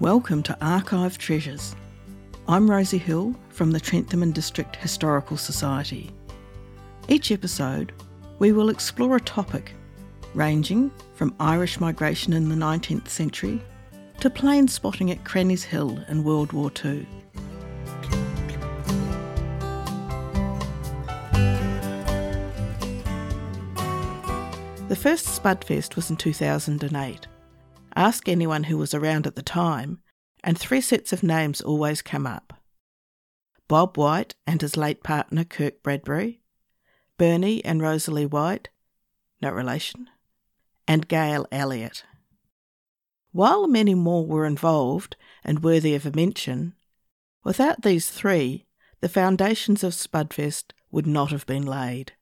Welcome to Archive Treasures. I'm Rosie Hill from the Trentham and District Historical Society. Each episode, we will explore a topic ranging from Irish migration in the 19th century to plane spotting at Cranny's Hill in World War II. The first Spudfest was in 2008. Ask anyone who was around at the time, and three sets of names always come up. Bob White and his late partner Kirk Bradbury, Bernie and Rosalie White, no relation, and Gail Elliott. While many more were involved and worthy of a mention, without these three, the foundations of Spudfest would not have been laid.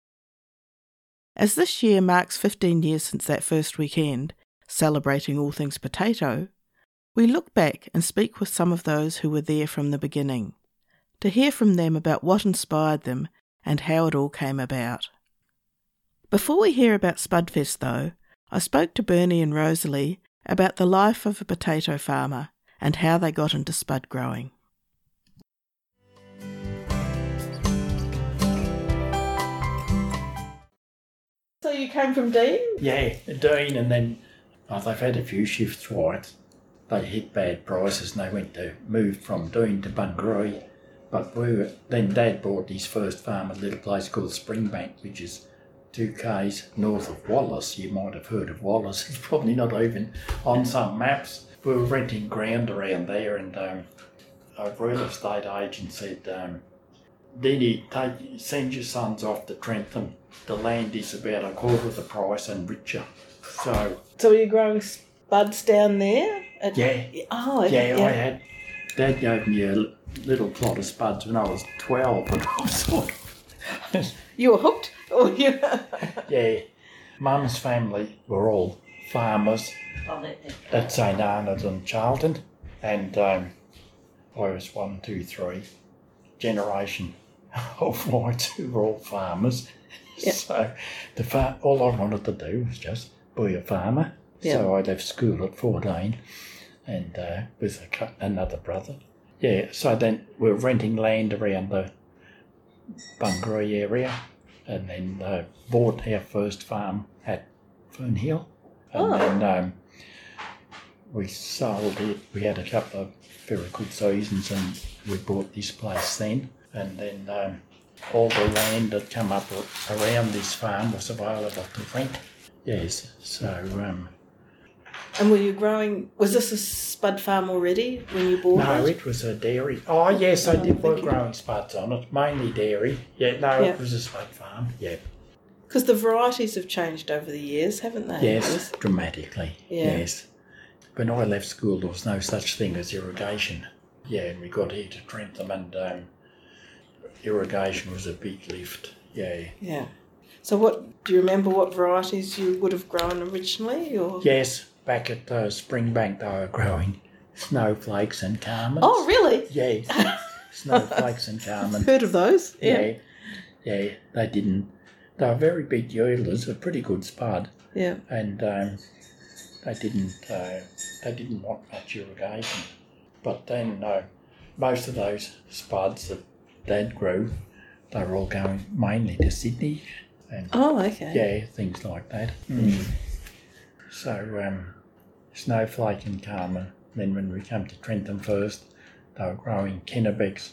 As this year marks 15 years since that first weekend, celebrating all things potato, we look back and speak with some of those who were there from the beginning, to hear from them about what inspired them and how it all came about. Before we hear about Spudfest though, I spoke to Bernie and Rosalie about the life of a potato farmer and how they got into spud growing. So you came from Dean? Yeah, Dean, and then they've had a few shifts right. They hit bad prices and they went to move from Dean to Bungaree. But then Dad bought his first farm at a little place called Springbank, which is 2 k's north of Wallace. You might have heard of Wallace. It's probably not even on some maps. We were renting ground around there, and a real estate agent said, Denny, send your sons off to Trentham. The land is about a quarter of the price and richer. So are you growing spuds down there? Yeah. Oh, yeah. I had. Dad gave me a little plot of spuds when I was 12, and I was sort of... You were hooked? Oh, Yeah. Mum's family were all farmers at St Arnaud's and Charlton, and I was 1, 2, 3 generation of whites who were all farmers. Yep. So all I wanted to do was just be a farmer. Yep. So I left school at 14 and with another brother. Yeah, so then we were renting land around the Bungaree area, and then bought our first farm at Fernhill. And then we sold it. We had a couple of very good seasons, and we bought this place then. And then all the land that come up around this farm was available to rent. Yes, so... And were you growing... Was this a spud farm already when you bought it? No, it was a dairy. Oh, yes, I did work growing spuds on it, mainly dairy. Yeah, no, It was a spud farm, yeah. Because the varieties have changed over the years, haven't they? Yes, dramatically, yes. When I left school, there was no such thing as irrigation. Yeah, and we got here to Trentham, and irrigation was a big lift, yeah. Yeah. So do you remember what varieties you would have grown originally? Or? Yes, back at Springbank they were growing snowflakes and Carmens. Oh, really? Yeah, snowflakes and Carmens. Heard of those? Yeah, they were very big yielders, a pretty good spud. Yeah. And they didn't want much irrigation. But then most of those spuds that Dad grew, they were all going mainly to Sydney. And, okay. Yeah, things like that. Mm. So, snowflake and Carmen. Then when we came to Trentham first, they were growing Kennebecks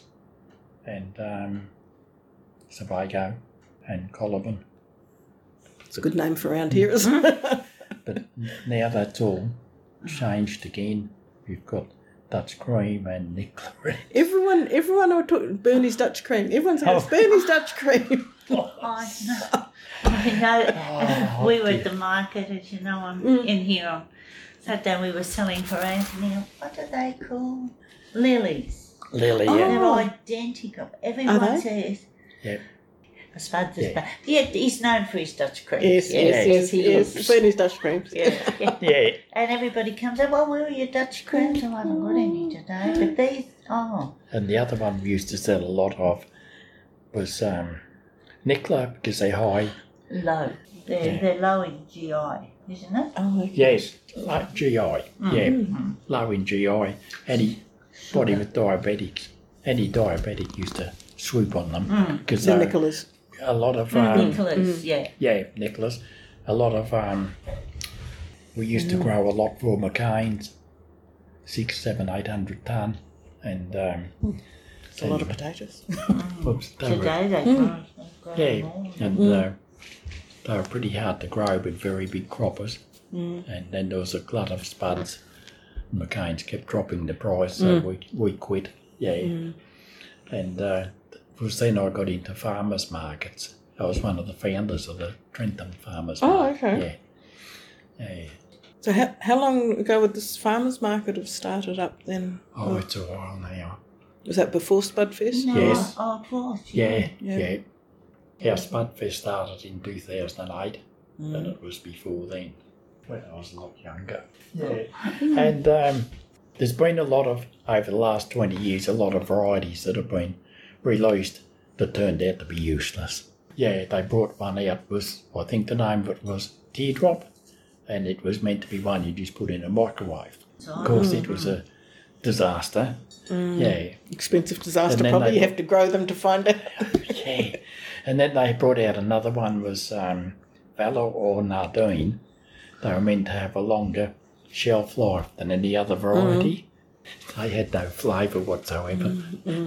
and Sebago and Coliban. It's a good name for around here, isn't it? But now that's all changed again. We've got Dutch cream and Nicola. Everyone will talk Bernie's Dutch cream. Everyone says it's Bernie's Dutch cream. I know. We were at the market, as you know, in here on Saturday. We were selling for Anthony. What do they call? Lilies. Lily, yeah. They're identical. Everyone says. Yep. Spuds is bad. Yeah, he's known for his Dutch cream. Yes. Bernie's Dutch creams. Yeah. And everybody comes up, where are your Dutch creams? I haven't got any today. But these, And the other one we used to sell a lot of was Nicola, because they're high. Low. They're low in GI. isn't it? Oh, okay. Yes, like GI. Yeah, low in GI. Anybody with diabetics, any diabetic used to swoop on them because The Nicholas. a lot of Nicholas, yeah. Nicholas. A lot of we used to grow a lot for McCain's, 600, 700, 800 ton, and It's a lot of potatoes. oops, they were, Today they grow more. and they were pretty hard to grow, but very big croppers. And then there was a glut of spuds. McCain's kept dropping the price, so we quit. Yeah, and it was then I got into farmers markets. I was one of the founders of the Trentham Farmers Market. Okay. Yeah. So how long ago would this farmers market have started up then? Oh, it's a while now. Was that before Spudfest? No, Yes. Oh, it was. Yeah. Our Spudfest started in 2008, and it was before then, when I was a lot younger. Yeah. And there's been a lot of, over the last 20 years, a lot of varieties that have been released that turned out to be useless. Yeah, they brought one out, I think the name of it was Teardrop, and it was meant to be one you just put in a microwave. Of course, it was a disaster. Yeah. Expensive disaster, And then probably. they- You have to grow them to find out. Yeah. And then they brought out another one, was Valor or Nardine. They were meant to have a longer shelf life than any other variety. They had no flavour whatsoever.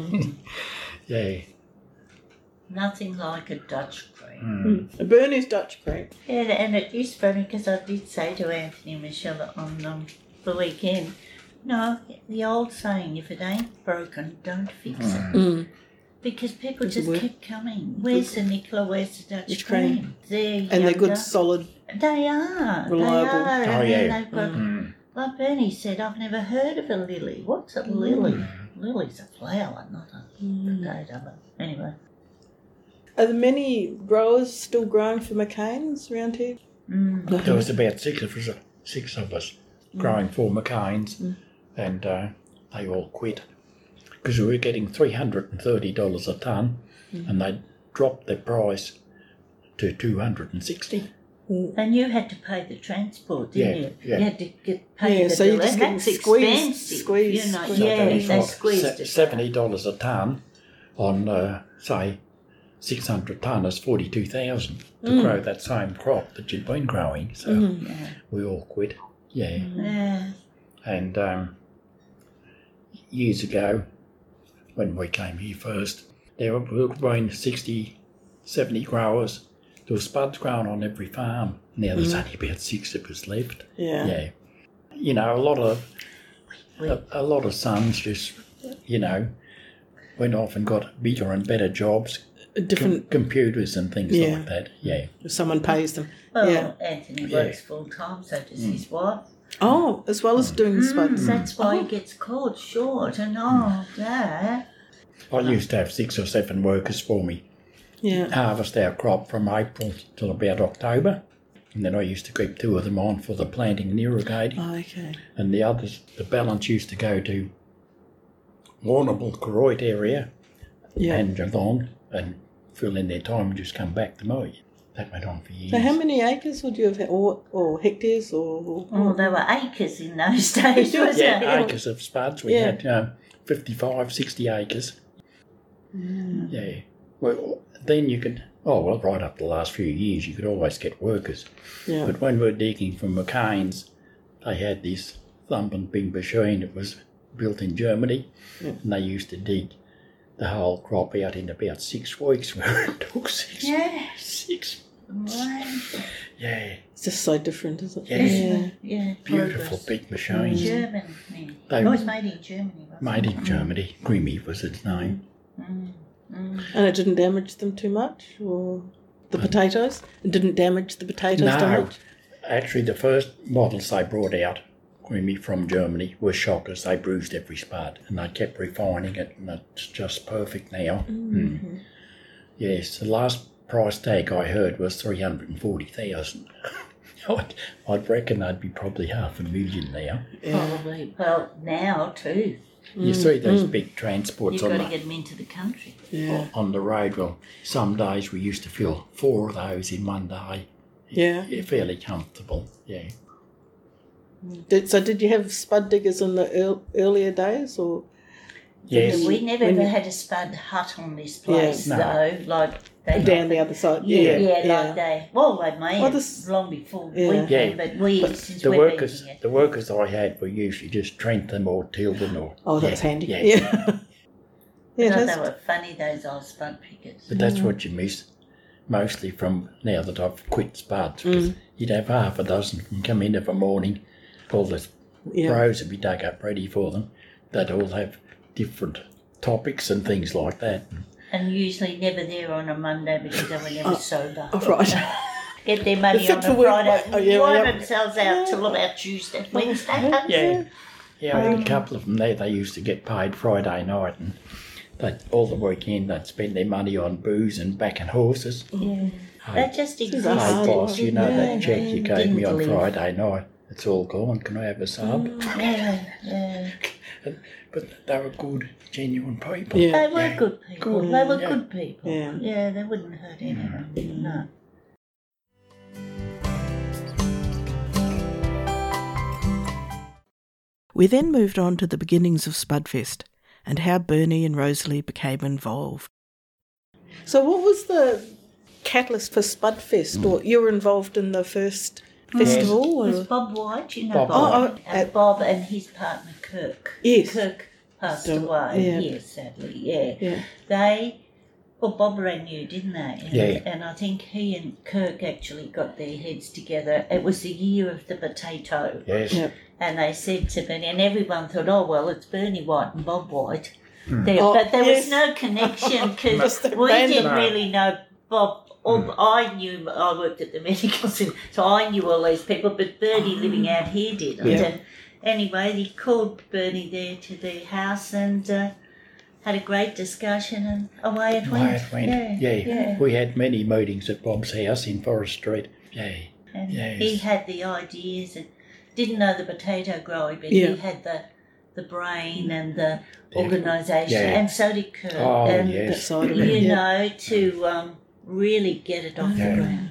Yeah. Nothing like a Dutch cream. A Bernese Dutch cream. Yeah, and it is funny because I did say to Anthony and Michelle on the weekend, no, the old saying, if it ain't broken, don't fix it. Because people just kept coming. Where's the Nicola? Where's the Dutch Which cream? cream? They're And they're younger. good, solid. They are. Reliable. They are. Oh, And yeah. then they've got, like Bernie said, I've never heard of a lily. What's a lily? Lily's a flower, not a potato. But anyway. Are there many growers still growing for McCain's around here? There was about six of us growing for McCain's, and they all quit because we were getting $330 a tonne, and they dropped their price to $260. And you had to pay the transport, didn't you? Yeah. You had to pay the so you're bill, just and getting that's squeezed, expensive. squeezed, You know, squeezed. yeah, that was they like squeezed it. $70 a tonne on, say, 600 tonne is 42,000 to grow that same crop that you'd been growing. So we all quit. Yeah. Yeah. And years ago, when we came here first, there were between 60, 70 growers. There were spuds growing on every farm. Now there's only about 6 of us left. Yeah. You know, a lot of sons just, went off and got bigger and better jobs, Different, computers and things like that. Yeah. if someone pays them. Well, Anthony works full time, so does his wife. Oh, as well as doing the spuds. That's why he gets called short and that. I used to have 6 or 7 workers for me. Yeah. Harvest our crop from April till about October, and then I used to keep 2 of them on for the planting and irrigating, Oh, okay. and the others, the balance used to go to Warrnambool, Koroit area Yeah. and Geelong and fill in their time and just come back to me. That went on for years. So how many acres would you have had, or hectares, or? Oh, there were acres in those days, wasn't Yeah, there? acres of spuds. We had 55, 60 acres. Yeah. Well, then you could, right up the last few years, you could always get workers. Yeah. But when we were digging from McCain's, they had this thumping big machine. It was built in Germany, and they used to dig the whole crop out in about 6 weeks, where it took 6 Yeah. months. Right. Yeah, It's just so different, isn't it? Yes. Yeah. beautiful progress. big machines. German. They- It was made in Germany, wasn't Made in Germany. Grimmy was its name. And it didn't damage them too much, or the potatoes? It didn't damage the potatoes too No, much? actually the first models they brought out, Grimmy from Germany, were shockers. They bruised every spud, and they kept refining it, and it's just perfect now. Yes, the last price tag I heard was 340,000. I'd reckon they'd be probably $500,000 now. Probably. Well, now too. You see those big transports You've on got to the, get them into the country. Yeah. on the road. Well, some days we used to fill 4 of those in one day Yeah. You're fairly comfortable, yeah. Did you have spud diggers in the earlier days, or? Yes. We never ever had a spud hut on this place, no. though. Like they Down the other side? Yeah, Yeah. like they made Well, it this- long before Yeah. we came, but since the we've workers, been here. the workers I had were usually just Trentham or Tilden or. Oh, that's handy. Yeah. Yeah. I thought that's- they were funny, those old spud pickers. But that's what you miss, mostly from now that I've quit spuds. 'Cause you'd have half a dozen and come in of a morning, all the rows would be dug up ready for them. They'd all have different topics and things like that. And usually never there on a Monday because they were never sober. Oh, right. Get their money Fit on for a work. Friday, Oh, yeah, wire yeah. themselves out till about Tuesday, Wednesday. Yeah, I had a couple of them there. They used to get paid Friday night, and all the weekend they'd spend their money on booze and backing horses. Yeah. That just Hey, existed. boss, you know that check you gave me on Didn't live. Friday night. It's all gone. Can I have a sub? Yeah. But they were good, genuine people. Yeah. They were good people. They were Yeah. good people. Yeah. They wouldn't hurt anyone. No. We then moved on to the beginnings of Spudfest and how Bernie and Rosalie became involved. So what was the catalyst for Spudfest? Or you were involved in the first festival? It was Or? Bob White, you know Bob Bob. White. And Bob and his partner Kirk. Yes. Kirk passed So, away, yeah. yes, sadly, yeah. Yeah. Bob ran you, didn't they? And, Yeah. and I think he and Kirk actually got their heads together. It was the year of the potato. Yes. Yeah. And they said to Bernie, and everyone thought, oh, well, it's Bernie White and Bob White. There, Oh, but there yes. was no connection because Just that we random- didn't really know Bob. I knew, I worked at the medical centre, so I knew all these people, but Bernie living out here didn't. Yeah. And anyway, he called Bernie there to the house and had a great discussion, and away it went. Why it went. Yeah. We had many meetings at Bob's house in Forest Street. Yeah. And Yes. he had the ideas and didn't know the potato growing, but Yeah. he had the brain and the organisation, Yeah. and so did Kurt. Oh, and, That yes. side of you it. Yeah. know, to really get it off Yeah. the ground.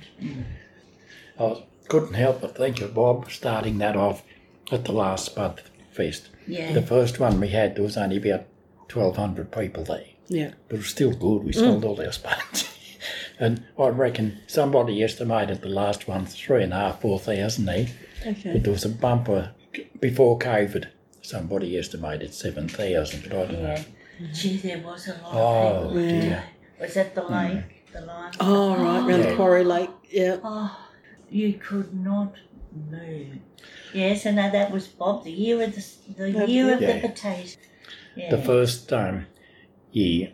I couldn't help but think of Bob starting that off at the last Spud Fest. Yeah. The first one we had, there was only about 1,200 people there. Yeah. But it was still good. We sold all our spuds. And I reckon somebody estimated the last one 3,500, 4,000 there. Okay. But there was a bumper before COVID. Somebody estimated 7,000, but I don't know. Gee, there was a lot Oh, of people. dear. Was that the lake? The line? Oh, right, around the Yeah. Quarry Lake. Yeah. Oh, you could not move. Yes, and that was Bob, the year of the year of the Yeah. potato. Yeah. The first year,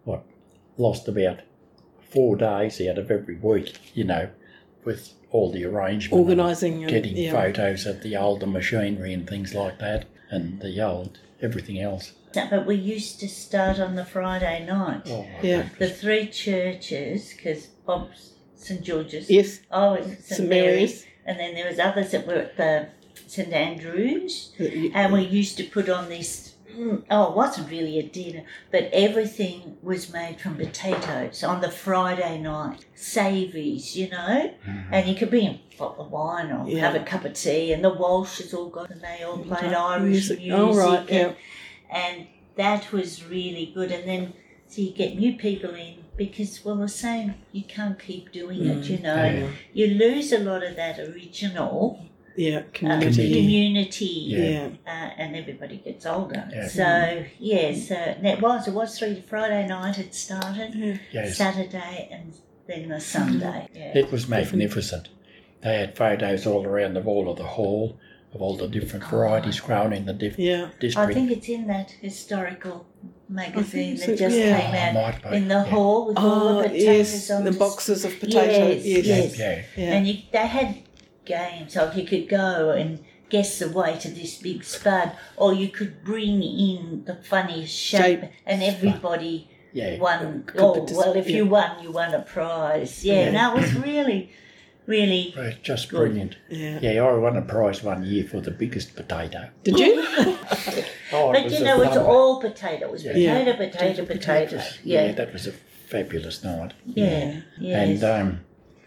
lost about 4 days out of every week, with all the arrangement. Organising. and- Getting yeah. photos of the older machinery and things like that, and the old, everything else. But we used to start on the Friday night. Oh, Yeah. The three churches, because Bob's St George's. Yes. Oh, it's St St Mary's. Mary's. And then there was others that were at the St Andrews. And we used to put on this, it wasn't really a dinner, but everything was made from potatoes on the Friday night. Savouries, and you could bring a bottle of wine or Yeah. have a cup of tea, and the Walshes all got, and they all played Irish music. Oh, right, yeah. And that was really good. And then, so you get new people in because, well, the same, you can't keep doing it, Yeah. You lose a lot of that original Yeah. Community. community. Yeah. And everybody gets older. Yeah. So, and it was Friday night it started, Yes. Saturday and then the Sunday. Yeah. It was magnificent. They had photos all around the wall of the hall of all the different varieties grown in the Yeah. district. I think it's in that historical magazine so, that just yeah. came out Might be, in the yeah. hall with all Oh, the potatoes yes. on The boxes of potatoes. Yes, yes. Yeah. Yeah. And they had games, like you could go and guess the weight of this big spud, or you could bring in the funniest shape, and everybody Yeah. won. If yeah. you won, you won a prize. Yeah, and that was really, really Right, just Good. brilliant. Yeah. Yeah, I won a prize one year for the biggest potato. Did you? Oh, But was you a know, it's thumper. all potato. It was Yeah. potato. Yeah, Yeah, that was a fabulous night. yeah. And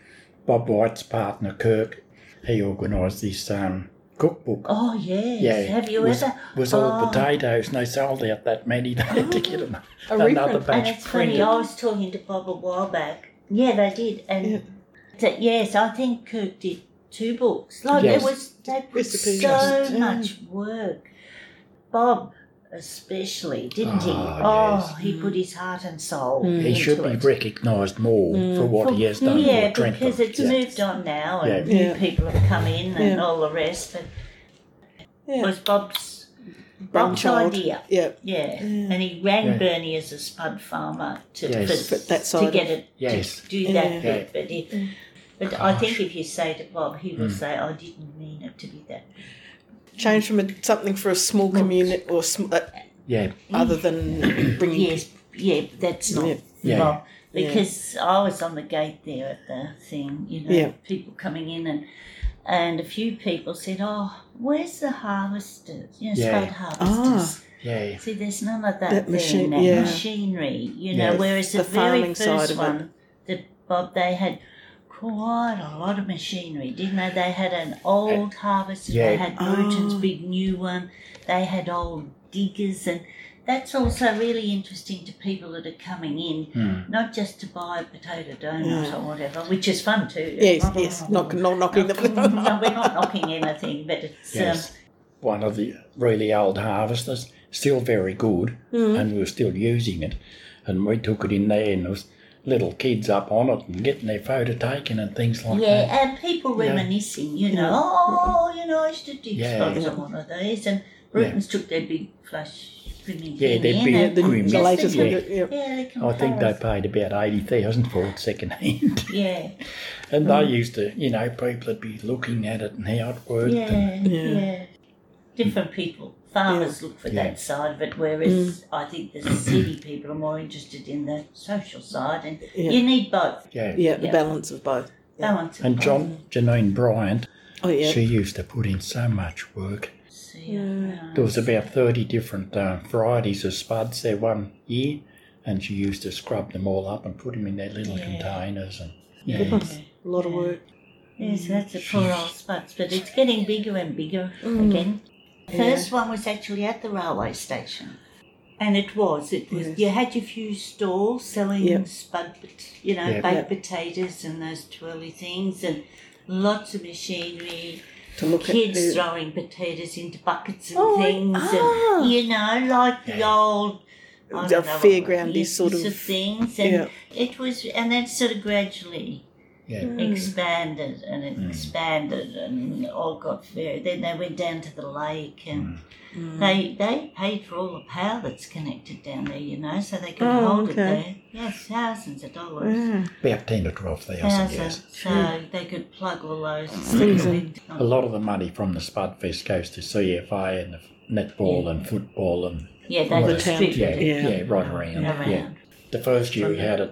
Bob White's partner, Kirk, he organised this cookbook. Oh, yes. Yeah, Have you was, ever? was all potatoes, and they sold out that many. They had to get another reprint. batch And it's printed. funny, I was talking to Bob a while back. Yeah, they did. And yes, I think Kirk did 2 books. Like, Yes. they put Recipes. so much work. Bob especially, didn't he? Oh, yes. He put his heart and soul He into should be it. rececognised more for what he has done Yeah, for Trentham. because it's moved on now and Yeah. new people have come in and all the rest. But it was Bob's Brainchild. idea. Yeah. Yeah. And he ran Bernie as a spud farmer to, Yes. for that side to get of- it, Yes. to do that Yeah. bit. But I think if you say to Bob, he will say, I didn't mean it to be that. Change from something for a small community or Yeah, other than bringing. Yes, yeah, that's not Yeah. Bob. Because I was on the gate there at the thing, people coming in and a few people said, oh, where's the harvesters, spud harvesters. yeah. See, there's none of that, That there machine- now. yeah. Machinery, Yeah. whereas the The very farming side first of it. one, that Bob, they had quite a lot of machinery, didn't they? They had an old harvester, Yeah. they had Bruton's big new one, they had old diggers, and that's also really interesting to people that are coming in, not just to buy a potato donut or whatever, which is fun too. Yes, not knocking No, we're not knocking anything, but it's Yes. One of the really old harvesters, still very good, and we were still using it. And we took it in there, and there was little kids up on it and getting their photo taken and things like that. and people reminiscing, I used to dig spots on one of those, and Brutons took their big flush swimming Yeah, thing they're in, big and Grimmie. The latest just one. to- Yeah. they I think they comparison. paid about 80,000 for it second hand. Yeah, And they used to, people would be looking at it and how it worked. and- yeah. Different people. Farmers look for that side of it, whereas I think the city people are more interested in the social side, and you need both. yeah. The balance of both. Balance. And Janine Bryant, Oh, yeah. she used to put in so much work. See, There was about 30 different varieties of spuds there one year, and she used to scrub them all up and put them in their little containers. And A lot of work. Yes, that's a poor old spuds, but it's getting bigger and bigger again. The first one was actually at the railway station. And it was. You had your few stalls selling spud, baked potatoes and those twirly things, and lots of machinery. To look Kids at throwing potatoes into buckets and things, and like the old I The don't know, fairgroundy sort lists of- things, and it was, and then sort of gradually expanded and it expanded, and all got fair. Then they went down to the lake, and they paid for all the power that's connected down there, so they could hold it there. Yes, thousands of dollars. About 10 or 12,000, Thousands. yes. So they could plug all those Things things A lot of the money from the Spud Fest goes to CFA and the netball and football and Yeah, all they that. distributed Yeah, right around. Around. Yeah. The first year we had it,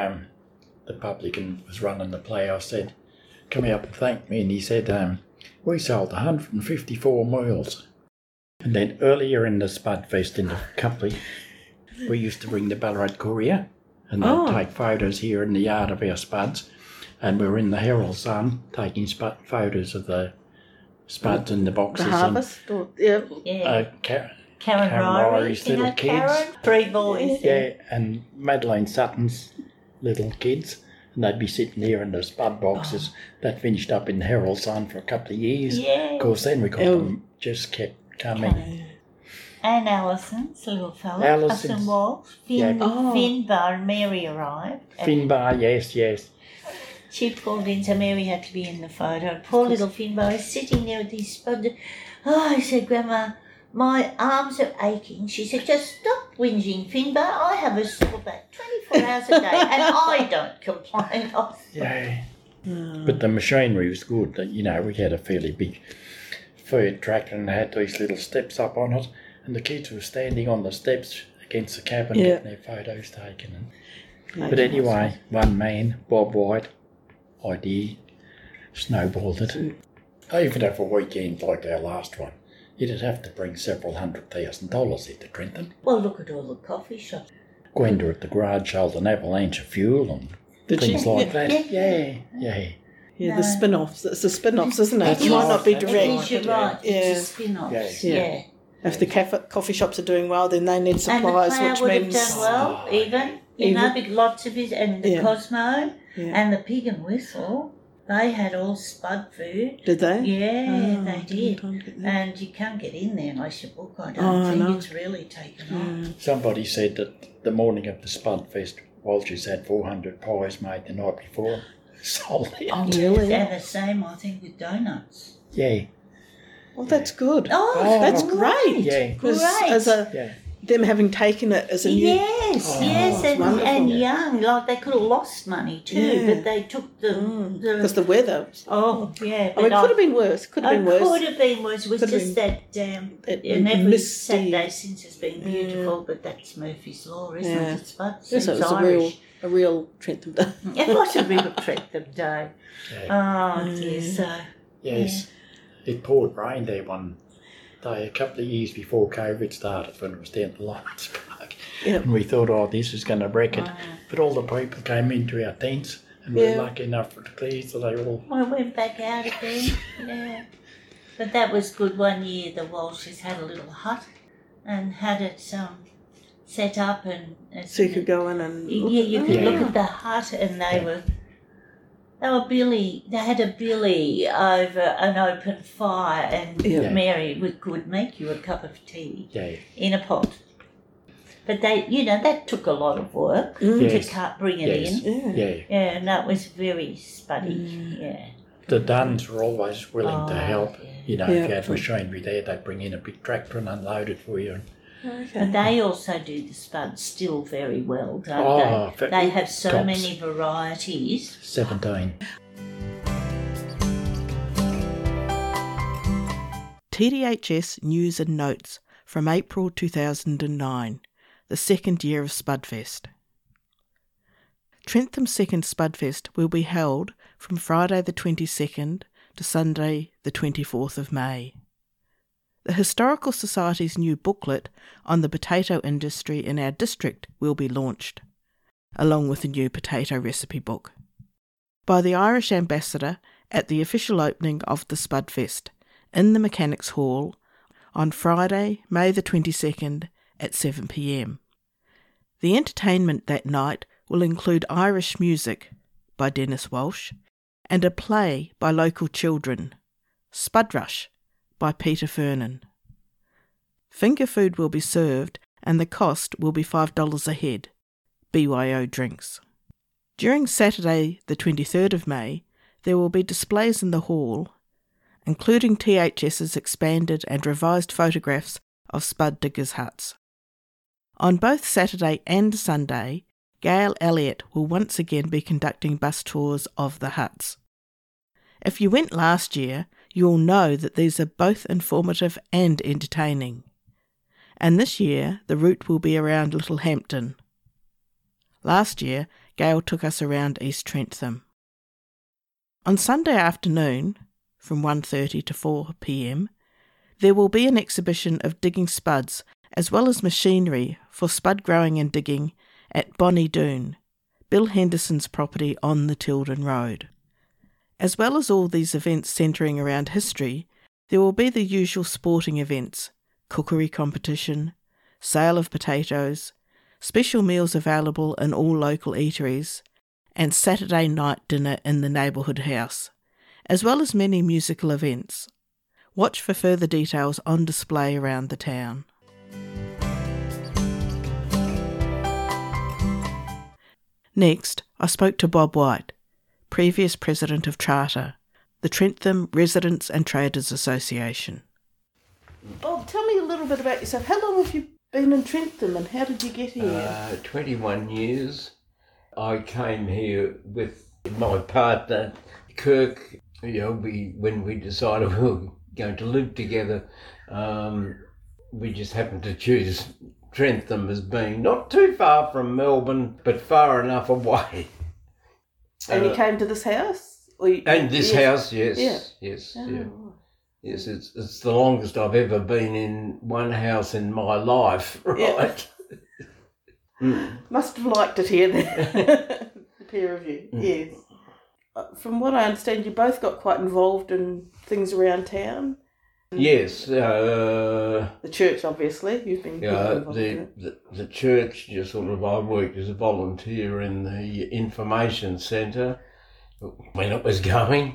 the publican was running the play. I said, "Come out and thank me," and he said, "We sold 154 meals." And then earlier in the Spud Fest in the Couply, we used to bring the Ballarat Courier, and they'd take photos here in the yard of our spuds, and we were in the Herald Sun taking photos of the spuds in the boxes. The harvest? Yeah. And, Karen Karen Ryrie, Ryrie's little kids. Karen? 3 boys. yeah, and Madeleine Sutton's little kids, and they'd be sitting there in the spud boxes. That finished up in the Herald Sun for a couple of years. Yeah. Of course, then we got them just kept coming. And Alison's little fella. Alison's- Alison Walsh. Finbar and Mary arrived. And Finbar, yes. she pulled in, so Mary had to be in the photo. Poor little Finbar is sitting there with his spud. Oh, I said, Grandma, my arms are aching. She said, just stop whinging, Finbar. I have a sore back 24 hours a day, and I don't complain. Yeah. But the machinery was good. We had a fairly big ford tractor and had these little steps up on it, and the kids were standing on the steps against the cabin getting their photos taken. But anyway, one man, Bob White, idea, snowballed it. Even if a weekend like our last one, you'd have to bring several $100,000 into Trentham. Well, look at all the coffee shops. Gwenda at the garage sold an avalanche of fuel and Did things she? like that. Yeah. Yeah. Yeah, No. the spin-offs. It's the spin-offs, isn't it? That's It might not be right. direct. It is, you're right. Yeah. It's a spin-offs. Yeah. If the coffee shops are doing well, then they need And the supplies, Player which would means... have done well, even. You know, big lots of it, and the Yeah. Cosmo, Yeah. and the Pig and Whistle, they had all spud food. Did they? Yeah, Oh, they I did. didn't get that. And you can't get in there unless you book. I Oh, don't think no. it's really taken off. Somebody said that the morning of the Spudfest, Walsh's had 400 pies made the night before. Sold out. Oh, really? And the same, I think, with donuts. Yeah. Well, that's good. Oh, That's great. Yeah. Because Great. as Yeah. them having taken it as a new... Yes, Oh, yes, it's wonderful. and young. Like, they could have lost money too, Yeah. but they took the Because the weather... oh, yeah. I mean, it could have been worse. Could have been worse. Could have been worse. It was Could have just been- that, that and every misty- Saturday since has been beautiful, but that's Murphy's Law, isn't Yeah. it? It's fun. Yes, it It's was Irish. a real Trentham Day. It was a real Trentham Day. Yeah. Oh, dear, so... Yes. It poured rain there one day a couple of years before COVID started when it was down at Lions Park. Yep. And we thought, oh, this is going to wreck it. But all the people came into our tents and we Yeah. were lucky enough to clear, so they all... I went back out again, yeah. But that was good. One year the Walshes had a little hut and had it set up and... So you could go in and... Yeah, you could Yeah. look at the hut and they were they had a billy over an open fire and Yeah. Mary could make you a cup of tea Yeah. in a pot. But that took a lot of work Yes. to bring it Yes. in. Yeah. Yeah. Yeah, and that was very spuddy, yeah. The Duns were always willing to Oh, help. yeah. You know, Yeah. if you had machinery there, they'd bring in a big tractor and unload it for you. And Okay. But they also do the spuds still very well, don't Oh, they? They have so tops. many varieties. 17. TDHS News and Notes from April 2009, the second year of Spudfest. Trentham's second Spudfest will be held from Friday the 22nd to Sunday the 24th of May. The Historical Society's new booklet on the potato industry in our district will be launched, along with a new potato recipe book, by the Irish Ambassador at the official opening of the Spudfest in the Mechanics Hall on Friday, May the 22nd at 7 p.m. The entertainment that night will include Irish music by Dennis Walsh and a play by local children, Spud Rush by Peter Fernan. Finger food will be served and the cost will be $5 a head, BYO drinks. During Saturday the 23rd of May, there will be displays in the hall, including THS's expanded and revised photographs of spud diggers' huts. On both Saturday and Sunday, Gail Elliott will once again be conducting bus tours of the huts. If you went last year, you'll know that these are both informative and entertaining. And this year, the route will be around Littlehampton. Last year, Gail took us around East Trentham. On Sunday afternoon, from 1:30 to 4 p.m, there will be an exhibition of digging spuds as well as machinery for spud growing and digging at Bonnie Doon, Bill Henderson's property on the Tilden Road. As well as all these events centring around history, there will be the usual sporting events, cookery competition, sale of potatoes, special meals available in all local eateries, and Saturday night dinner in the neighbourhood house, as well as many musical events. Watch for further details on display around the town. Next, I spoke to Bob White, previous president of Charter, the Trentham Residents and Traders Association. Bob, tell me a little bit about yourself. How long have you been in Trentham and how did you get here? 21 years. I came here with my partner, Kirk. When we decided we were going to live together, we just happened to choose Trentham as being not too far from Melbourne, but far enough away. And you came to this house? House, yes. Yeah. Yes, Oh. yeah. Yes, it's the longest I've ever been in one house in my life, right? Must have liked it here then, the pair of you, yes. from what I understand, you both got quite involved in things around town. Yes. The church, obviously, you've been involved in it. The church, just sort of, I worked as a volunteer in the information centre when it was going.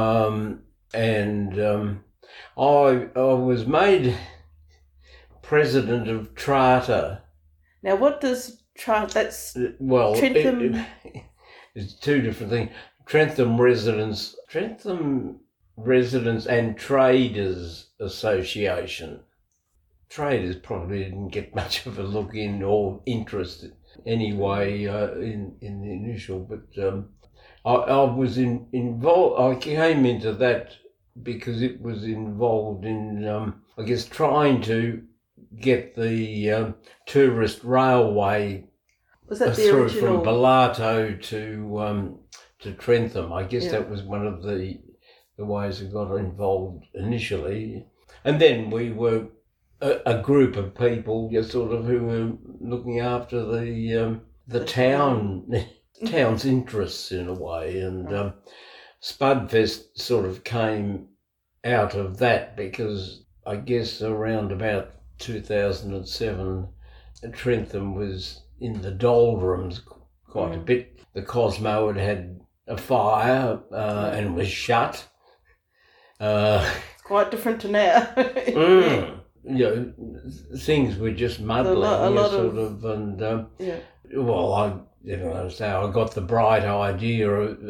I was made president of Trata. Now, what does Trata? That's Trentham. It's two different things. Trentham Residents and Traders Association. Traders probably didn't get much of a look in or interest anyway in the initial, but I was involved. I came into that because it was involved in, I guess, trying to get the tourist railway was that through original? From Belato to Trentham. I guess that was one of the ways I got involved initially. And then we were a group of people just sort of who were looking after the town's interests in a way. And Spudfest sort of came out of that because I guess around about 2007, Trentham was in the doldrums quite a bit. The Cosmo had a fire and was shut. It's quite different to now. Things were just muddling, I got the bright idea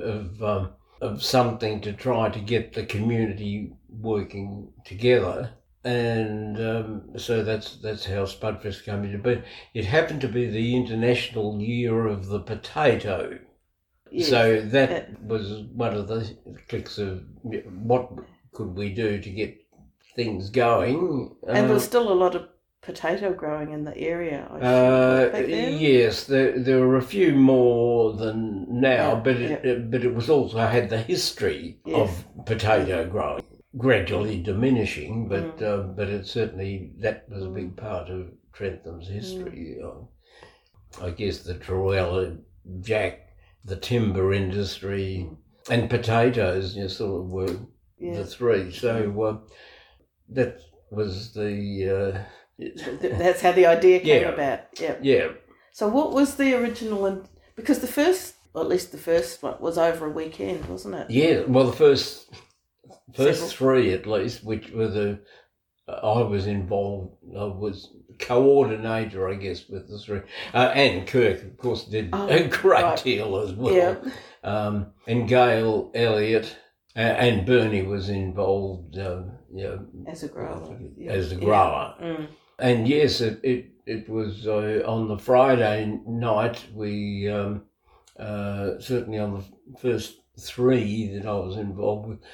of something to try to get the community working together, and so that's how Spudfest came into being. It happened to be the International Year of the Potato. Yes. So that was one of the clicks of what could we do to get things going. And there's still a lot of potato growing in the area, back then? Yes, there were a few more than now, but it was also had the history of potato growing, gradually diminishing, but it certainly, that was a big part of Trentham's history. I guess the Torella, Jack, the timber industry, and potatoes sort of were the three. So that was the... That's how the idea came about. Yeah. So what was the original... Because the first, or at least the first one, was over a weekend, wasn't it? Yeah, well, the first three at least, which were I was involved, I was coordinator, I guess, with the three. And Kirk, of course, did a great deal as well. Yeah. And Gail Elliott and Bernie was involved, as a grower. Yeah. And yes, it was on the Friday night, we certainly on the first three that I was involved with,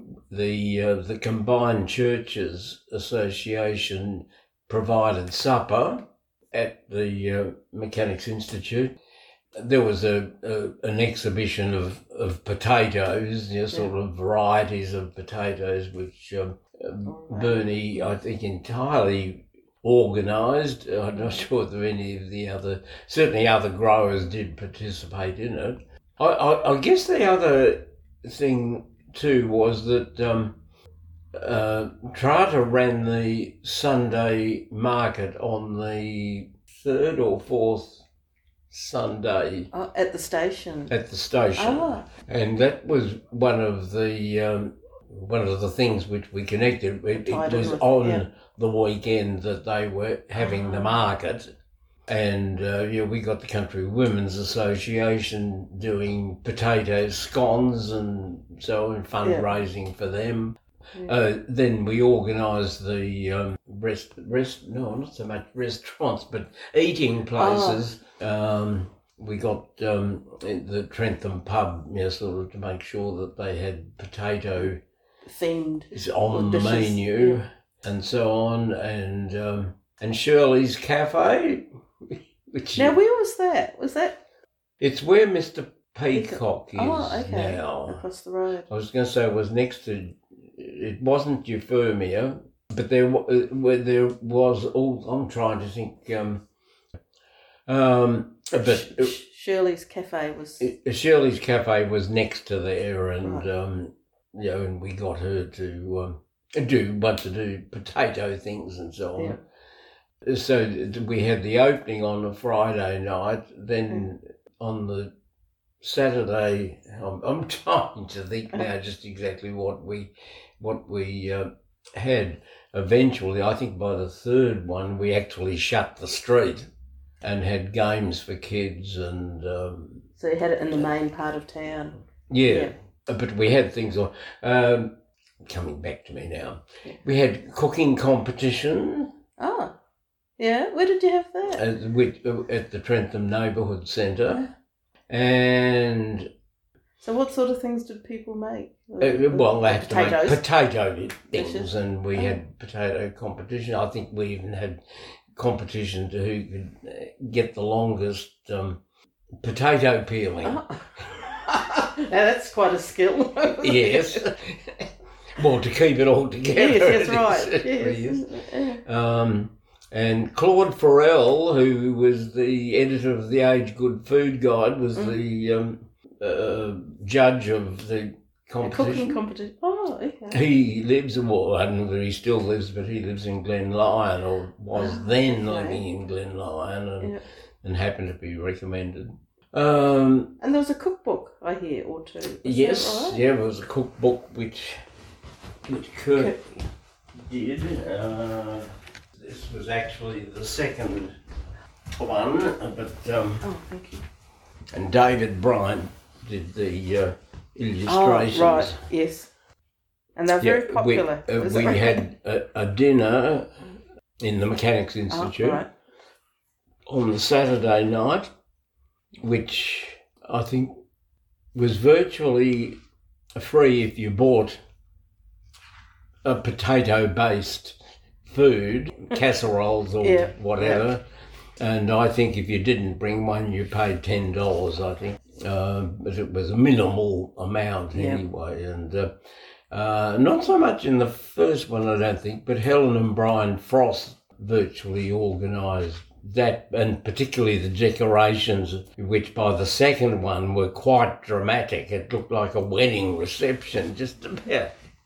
the Combined Churches Association provided supper at the Mechanics Institute. There was an exhibition of potatoes, sort of varieties of potatoes, which Bernie, I think, entirely organised. I'm not sure that any of the other growers did participate in it. I guess the other thing too was that Trata ran the Sunday market on the third or fourth Sunday at the station. And that was one of the things which we connected. It was on the weekend that they were having the market, and we got the Country Women's Association doing potato scones and so on, fundraising for them. Then we organised the not so much restaurants, but eating places. We got the Trentham pub, sort of to make sure that they had potato themed on the menu and so on, and Shirley's Cafe. Now, where was that? Was that? It's where Mr. Peacock is now. Across the road. I was going to say it was next to. It wasn't Euphemia, but there was all. I'm trying to think. But Shirley's Cafe was... Shirley's Cafe was next to there, and Right. and we got her to do potato things and so on. Yeah. So we had the opening on a Friday night. Then on the Saturday, I'm trying to think now just exactly what we had. Eventually, I think by the third one, we actually shut the street and had games for kids and. So you had it in the main part of town. Yeah. But we had things on. Coming back to me now, we had cooking competition. Oh, yeah. Where did you have that? At the Trentham Neighbourhood Centre. And so what sort of things did people make? they had to make potato Dishes? things, and we had potato competition. I think we even had competition to who could get the longest potato peeling. Oh. Now that's quite a skill. Yes. Well, to keep it all together. Yes, that's right. Yes. And Claude Farrell, who was the editor of the Age Good Food Guide, was the judge of the competition. Cooking competition. Oh, okay. He lives, well, I don't know whether he still lives, but he lives in Glen Lyon, or was then living in Glen Lyon, and happened to be recommended. And there was a cookbook, I hear, or two. Yes, right? yeah, it was a cookbook which Kirk did. This was actually the second one, but oh, thank you. and David Bryant did the illustrations. Oh, right, yes. And they're very popular. We had a dinner in the Mechanics Institute on the Saturday night, which I think was virtually free if you bought a potato-based food, casseroles or whatever. And I think if you didn't bring one, you paid $10, I think. But it was a minimal amount anyway. And not so much in the first one, I don't think, but Helen and Brian Frost virtually organised that, and particularly the decorations, which by the second one were quite dramatic. It looked like a wedding reception, just about.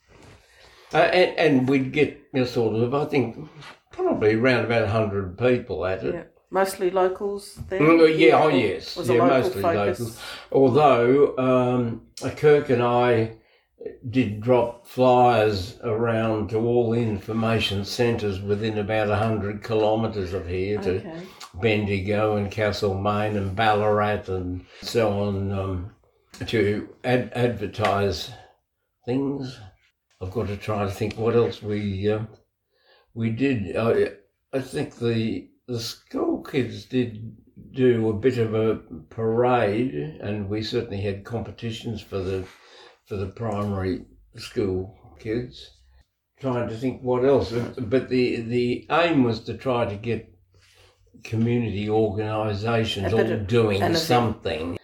And we'd get sort of, I think, probably around about 100 people at it. Yeah. Mostly locals then? Yes. Was a local mostly focus? locals. Although Kirk and I did drop flyers around to all the information centres within about 100 kilometres of here, to Bendigo and Castlemaine and Ballarat and so on, to advertise things. I've got to try to think what else we did. I think the school kids did do a bit of a parade, and we certainly had competitions for the primary school kids. Trying to think what else, but the aim was to try to get community organisations all doing something,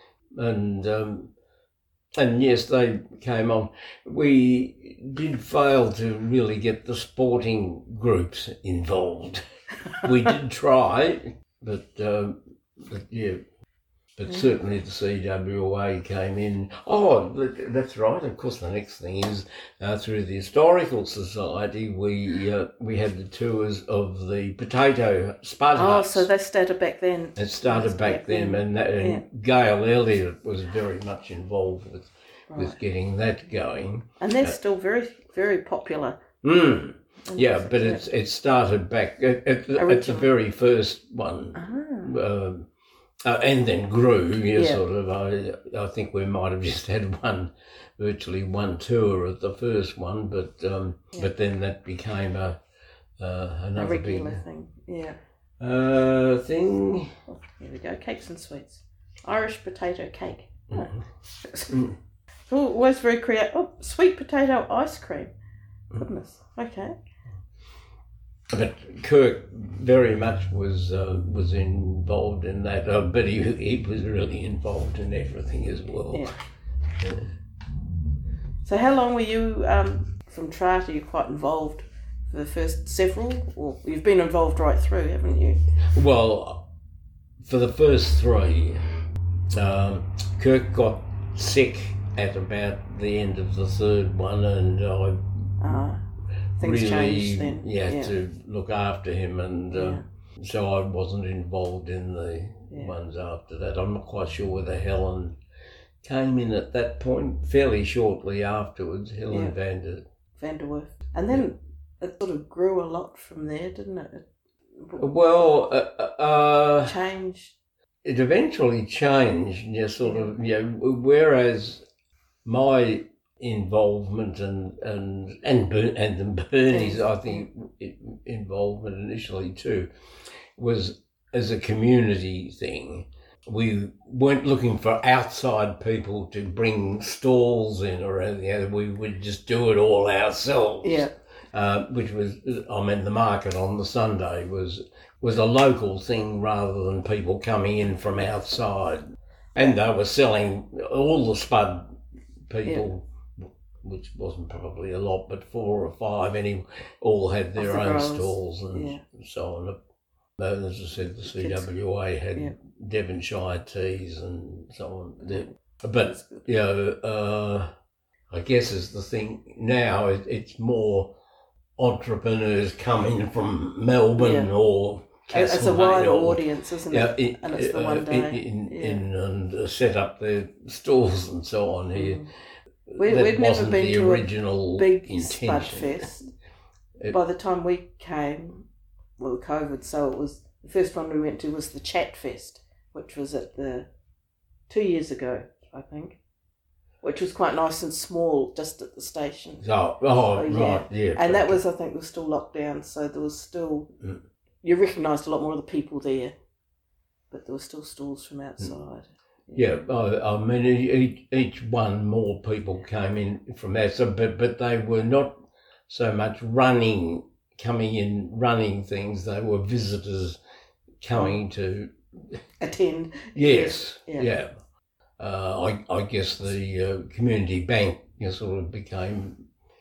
and yes, they came on. We did fail to really get the sporting groups involved. We did try, but yeah. But certainly the CWA came in. Oh, that's right. Of course, the next thing is through the Historical Society, we had the tours of the potato spud huts. Oh, so they started back then. It started back then, and Gail Elliott was very much involved with getting that going. And they're still very, very popular. Yeah, but it started back at the very first one. And then grew, sort of. I think we might have just had virtually one tour at the first one, but then that became another regular big thing. Yeah. Thing. Oh, here we go. Cakes and sweets. Irish potato cake. Mm-hmm. Oh, always very creative. Oh, sweet potato ice cream. Goodness. Okay. But Kirk very much was involved in that, but he was really involved in everything as well. Yeah. So how long were you from Trata? You're quite involved for the first several, or you've been involved right through, haven't you? Well, for the first three, Kirk got sick at about the end of the third one, and I things changed then. had to look after him, and so I wasn't involved in the ones after that. I'm not quite sure whether Helen came in at that point, fairly shortly afterwards, Helen van der Werf. And then it sort of grew a lot from there, didn't it? Well, changed. It eventually changed, whereas my involvement and Bernie's, I think, involvement initially too, was as a community thing. We weren't looking for outside people to bring stalls in or anything. We would just do it all ourselves. Yeah. Which was, the market on the Sunday was a local thing rather than people coming in from outside. And they were selling, all the spud people, which wasn't probably a lot, but 4 or 5 anyway, all had their own stalls and so on. As I said, the CWA had Devonshire teas and so on. But, I guess is the thing now, it's more entrepreneurs coming from Melbourne or Castlemaine. It's a wider audience, isn't it? And it's the one day. And set up their stalls and so on here. We'd never been the to original a big intention. Spudfest. By the time we came, COVID, so it was, the first one we went to was the Chat Fest, which was at 2 years ago, I think. Which was quite nice and small, just at the station. Right, yeah. And that was, I think, was still locked down, so there was still, you recognised a lot more of the people there, but there were still stalls from outside. Yeah, each one more people came in from outside, but they were not so much coming in running things, they were visitors coming to attend. Yes, yeah. I guess the community bank sort of became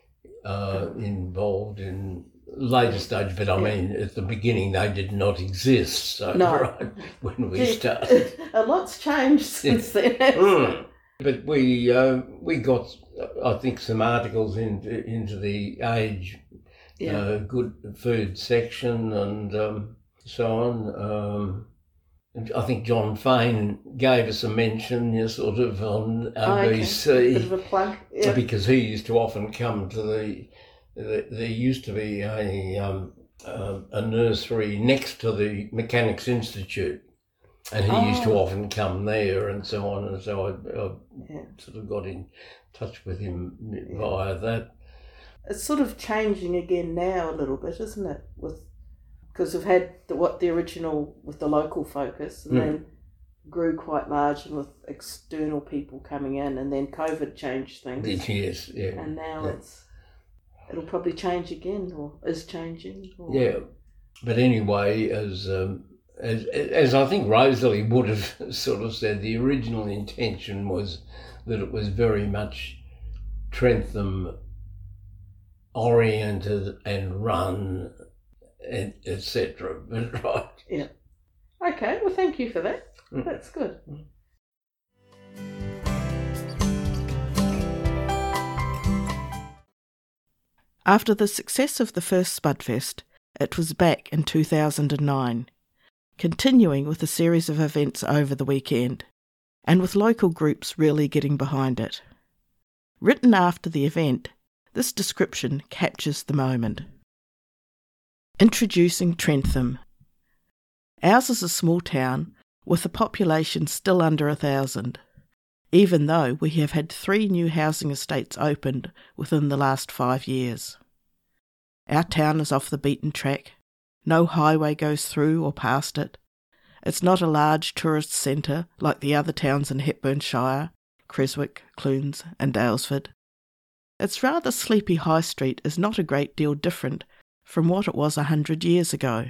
involved in later stage, but at the beginning they did not exist. So when we started, a lot's changed since then. But we got, I think, some articles into the Age, good food section and so on. I think John Fane gave us a mention, sort of on ABC, bit of a plug, because he used to often come to there used to be a nursery next to the Mechanics Institute, and he used to often come there and so on, and so I sort of got in touch with him via that. It's sort of changing again now a little bit, isn't it? Because we've had the original with the local focus, and then grew quite large and with external people coming in, and then COVID changed things. Yes, yeah. And now it'll probably change again, or is changing. Yeah, but anyway, as I think Rosalie would have sort of said, the original intention was that it was very much Trentham oriented and run, etc. Right. Yeah. Okay, well, thank you for that. That's good. After the success of the first Spudfest, it was back in 2009, continuing with a series of events over the weekend, and with local groups really getting behind it. Written after the event, this description captures the moment. Introducing Trentham. Ours is a small town with a population still under 1,000, even though we have had 3 new housing estates opened within the last 5 years. Our town is off the beaten track. No highway goes through or past it. It's not a large tourist centre like the other towns in Hepburnshire, Creswick, Clunes and Daylesford. Its rather sleepy high street is not a great deal different from what it was 100 years ago.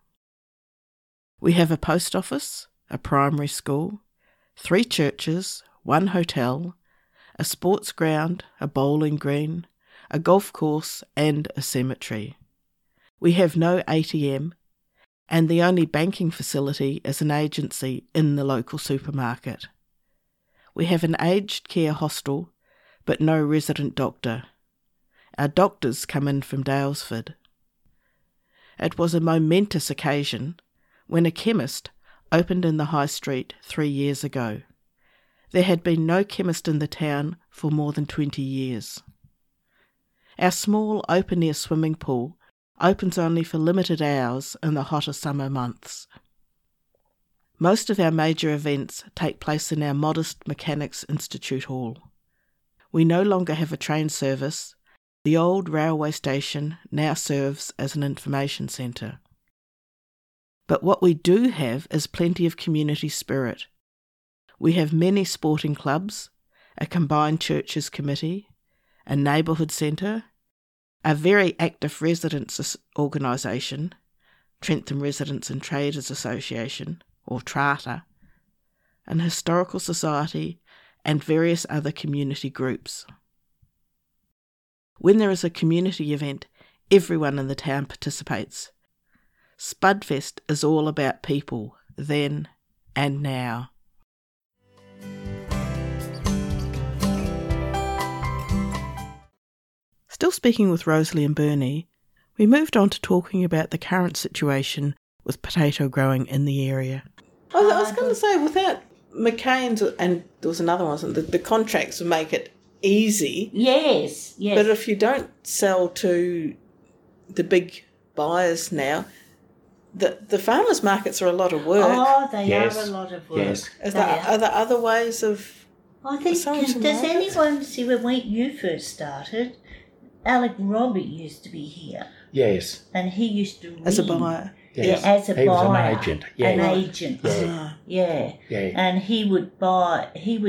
We have a post office, a primary school, 3 churches, 1 hotel, a sports ground, a bowling green, a golf course and a cemetery. We have no ATM, and the only banking facility is an agency in the local supermarket. We have an aged care hostel, but no resident doctor. Our doctors come in from Dalesford. It was a momentous occasion when a chemist opened in the high street 3 years ago. There had been no chemist in the town for more than 20 years. Our small open-air swimming pool opens only for limited hours in the hotter summer months. Most of our major events take place in our modest Mechanics Institute Hall. We no longer have a train service. The old railway station now serves as an information centre. But what we do have is plenty of community spirit. We have many sporting clubs, a combined churches committee, a neighbourhood centre, a very active residents organisation, Trentham Residents and Traders Association, or TRATA, an historical society, and various other community groups. When there is a community event, everyone in the town participates. Spudfest is all about people, then and now. Still speaking with Rosalie and Bernie, we moved on to talking about the current situation with potato growing in the area. I was going to say, without McCain's, and there was another one, the contracts would make it easy. Yes. But if you don't sell to the big buyers now, the farmers' markets are a lot of work. Oh, they are a lot of work. Yes. Are there other ways of... I think, does anyone see when you first started, Alec Robbie used to be here. Yes. And he used to read. As a buyer? Yes. Yeah, as a buyer. He was an agent. Yeah. An agent. Yeah. And he would buy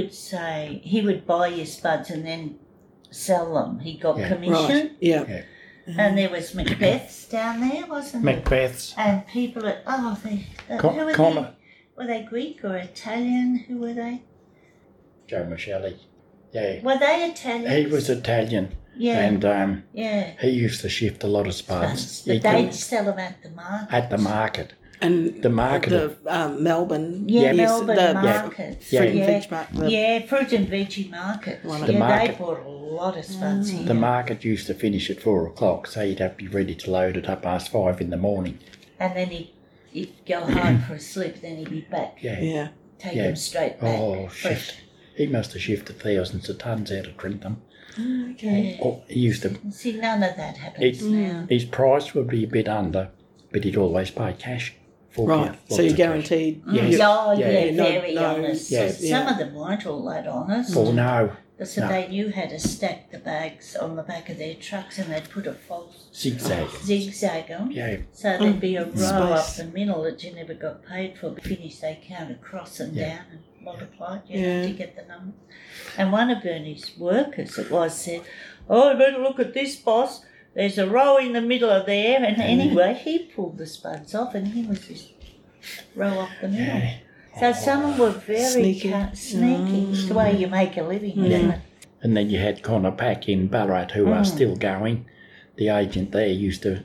your spuds and then sell them. He got commission. Right. Yeah. And there was Macbeth's down there, wasn't there? Macbeth's. And people at, who were they? Were they Greek or Italian? Who were they? Joe Michelli. Yeah. Were they Italian? He was Italian. Yeah. And he used to shift a lot of spuds. But they'd sell them at the market. At the market. And the market. The Melbourne. Melbourne market. Fruit and veg market. Fruit and veggie market. They bought a lot of spuds here. The market used to finish at 4 o'clock, so you'd have to be ready to load it up past 5 in the morning. And then he'd go home for a sleep, then he'd be back. Yeah. Take them straight back. Oh, shift. He must have shifted thousands of tonnes out of Trentham. Okay. Oh, he used to... See, none of that happens now. His price would be a bit under, but he'd always pay cash. Right, so you're guaranteed. Yes. Very honest. Yes. Some of them weren't all that honest. Oh, no. So they knew how to stack the bags on the back of their trucks, and they'd put a false zigzag on. Yeah. So there'd be a row up the middle that you never got paid for. But finished, they count across and down and multiplied, to get the number. And one of Bernie's workers, said, "Oh, you better look at this, boss. There's a row in the middle of there." And anyway, he pulled the spuds off, and he was just row up the middle. Yeah. So some of them were very sneaky. It's the way you make a living, isn't it? And then you had Connor Pack in Ballarat, who are still going. The agent there used to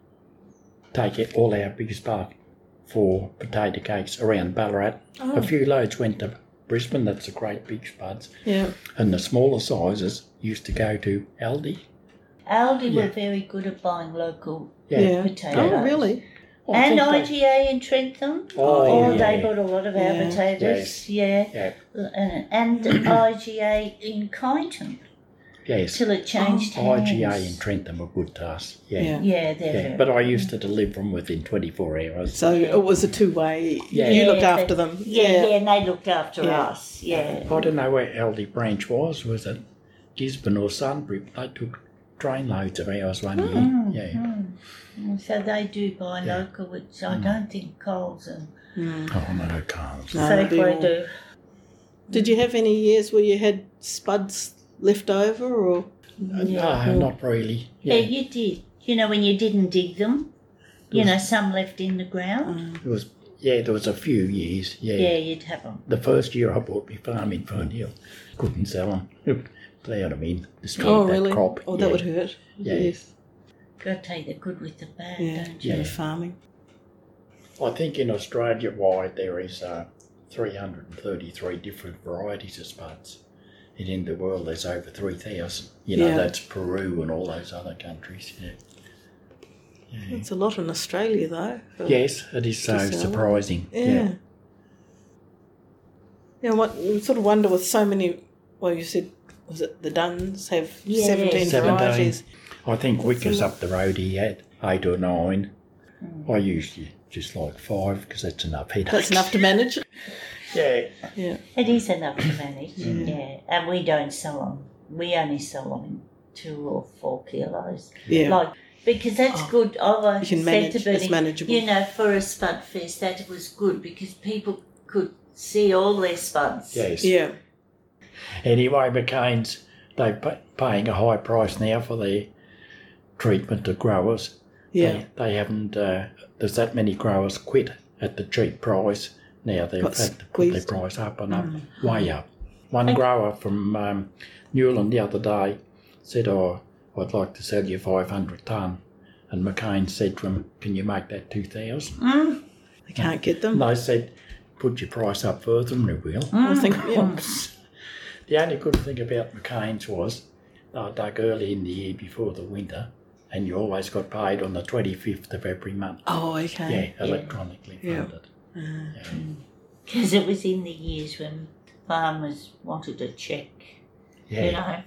take all our biggest bulk for potato cakes around Ballarat. A few loads went to Brisbane, that's the great big spuds. Yeah. And the smaller sizes used to go to Aldi. Aldi were very good at buying local potatoes. Oh, really? Oh, and IGA in Trentham. They bought a lot of our potatoes. Yeah. And IGA in Kyneton. Yes. Till it changed hands. IGA in Trentham were good to us. Yeah, they're but I used to deliver them within 24 hours. So it was a two-way. Yeah. You looked after them. And they looked after us. Yeah. I don't know where Aldi branch was. Was it Gisborne or Sunbury? They took train loads of ours one year. So they do buy local, which I don't think Coles and Oh no, Coles. No, Safeway do. Did you have any years where you had spuds left over, or? No, not really. Yeah, you did. You know, when you didn't dig them, some left in the ground. There was a few years. Yeah, you'd have them. The first year I bought my farm in Fernhill, couldn't sell them. Play what I mean. Destroyed that crop. Oh, that would hurt. Yeah. Yes. Got to take the good with the bad, don't you? you? Farming. I think in Australia-wide there is 333 different varieties of spuds. And in the world there's over 3,000. You know, that's Peru and all those other countries. Yeah. That's a lot in Australia, though. Yes, it is so surprising. Yeah. Yeah, what you sort of wonder with so many. Well, you said, was it the Duns have 17 varieties? I think Wickers up the road he had 8 or 9. I usually just like 5 because that's enough headache. That's enough to manage. Yeah. It is enough to manage. And we don't sell them. We only sell them in 2 or 4 kilos. Yeah. Because that's good. I you can manage, it's manageable. You know, for a spud fest, that was good because people could see all their spuds. Yes. Yeah. Anyway, McCain's, they're paying a high price now for their treatment of growers. Yeah. They haven't, there's that many growers quit at the cheap price. Now they've had to put their price up and up, way up. One grower from Newland the other day said, I'd like to sell you 500 tonne. And McCain said to him, can you make that 2,000? They can't get them. And they said, put your price up further and we will. I think, The only good thing about McCain's was they were dug early in the year before the winter and you always got paid on the 25th of every month. Oh, okay. Yeah, electronically funded. Because it was in the years when farmers wanted a check, you know.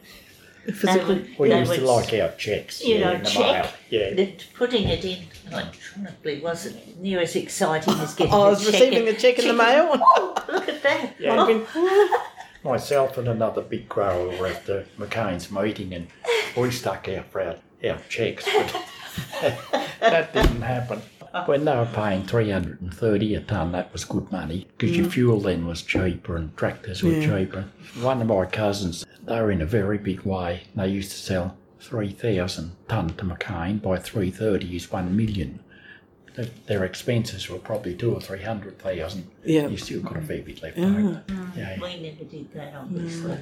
We used to like our checks. You know, in the check. mail. Yeah. Putting it in electronically wasn't near as exciting as getting I was receiving a check in the mail. Oh, look at that. Yeah. Myself and another big grower were at the McCain's meeting and we stuck out for our checks, but that didn't happen. When they were paying 330 a tonne, that was good money because your fuel then was cheaper and tractors were cheaper. One of my cousins, they were in a very big way. They used to sell 3,000 tonne to McCain. By 330 is 1 million. Their expenses were probably 200,000 or 300,000. Yeah. You still got a fair bit left over. Yeah. We never did that, obviously.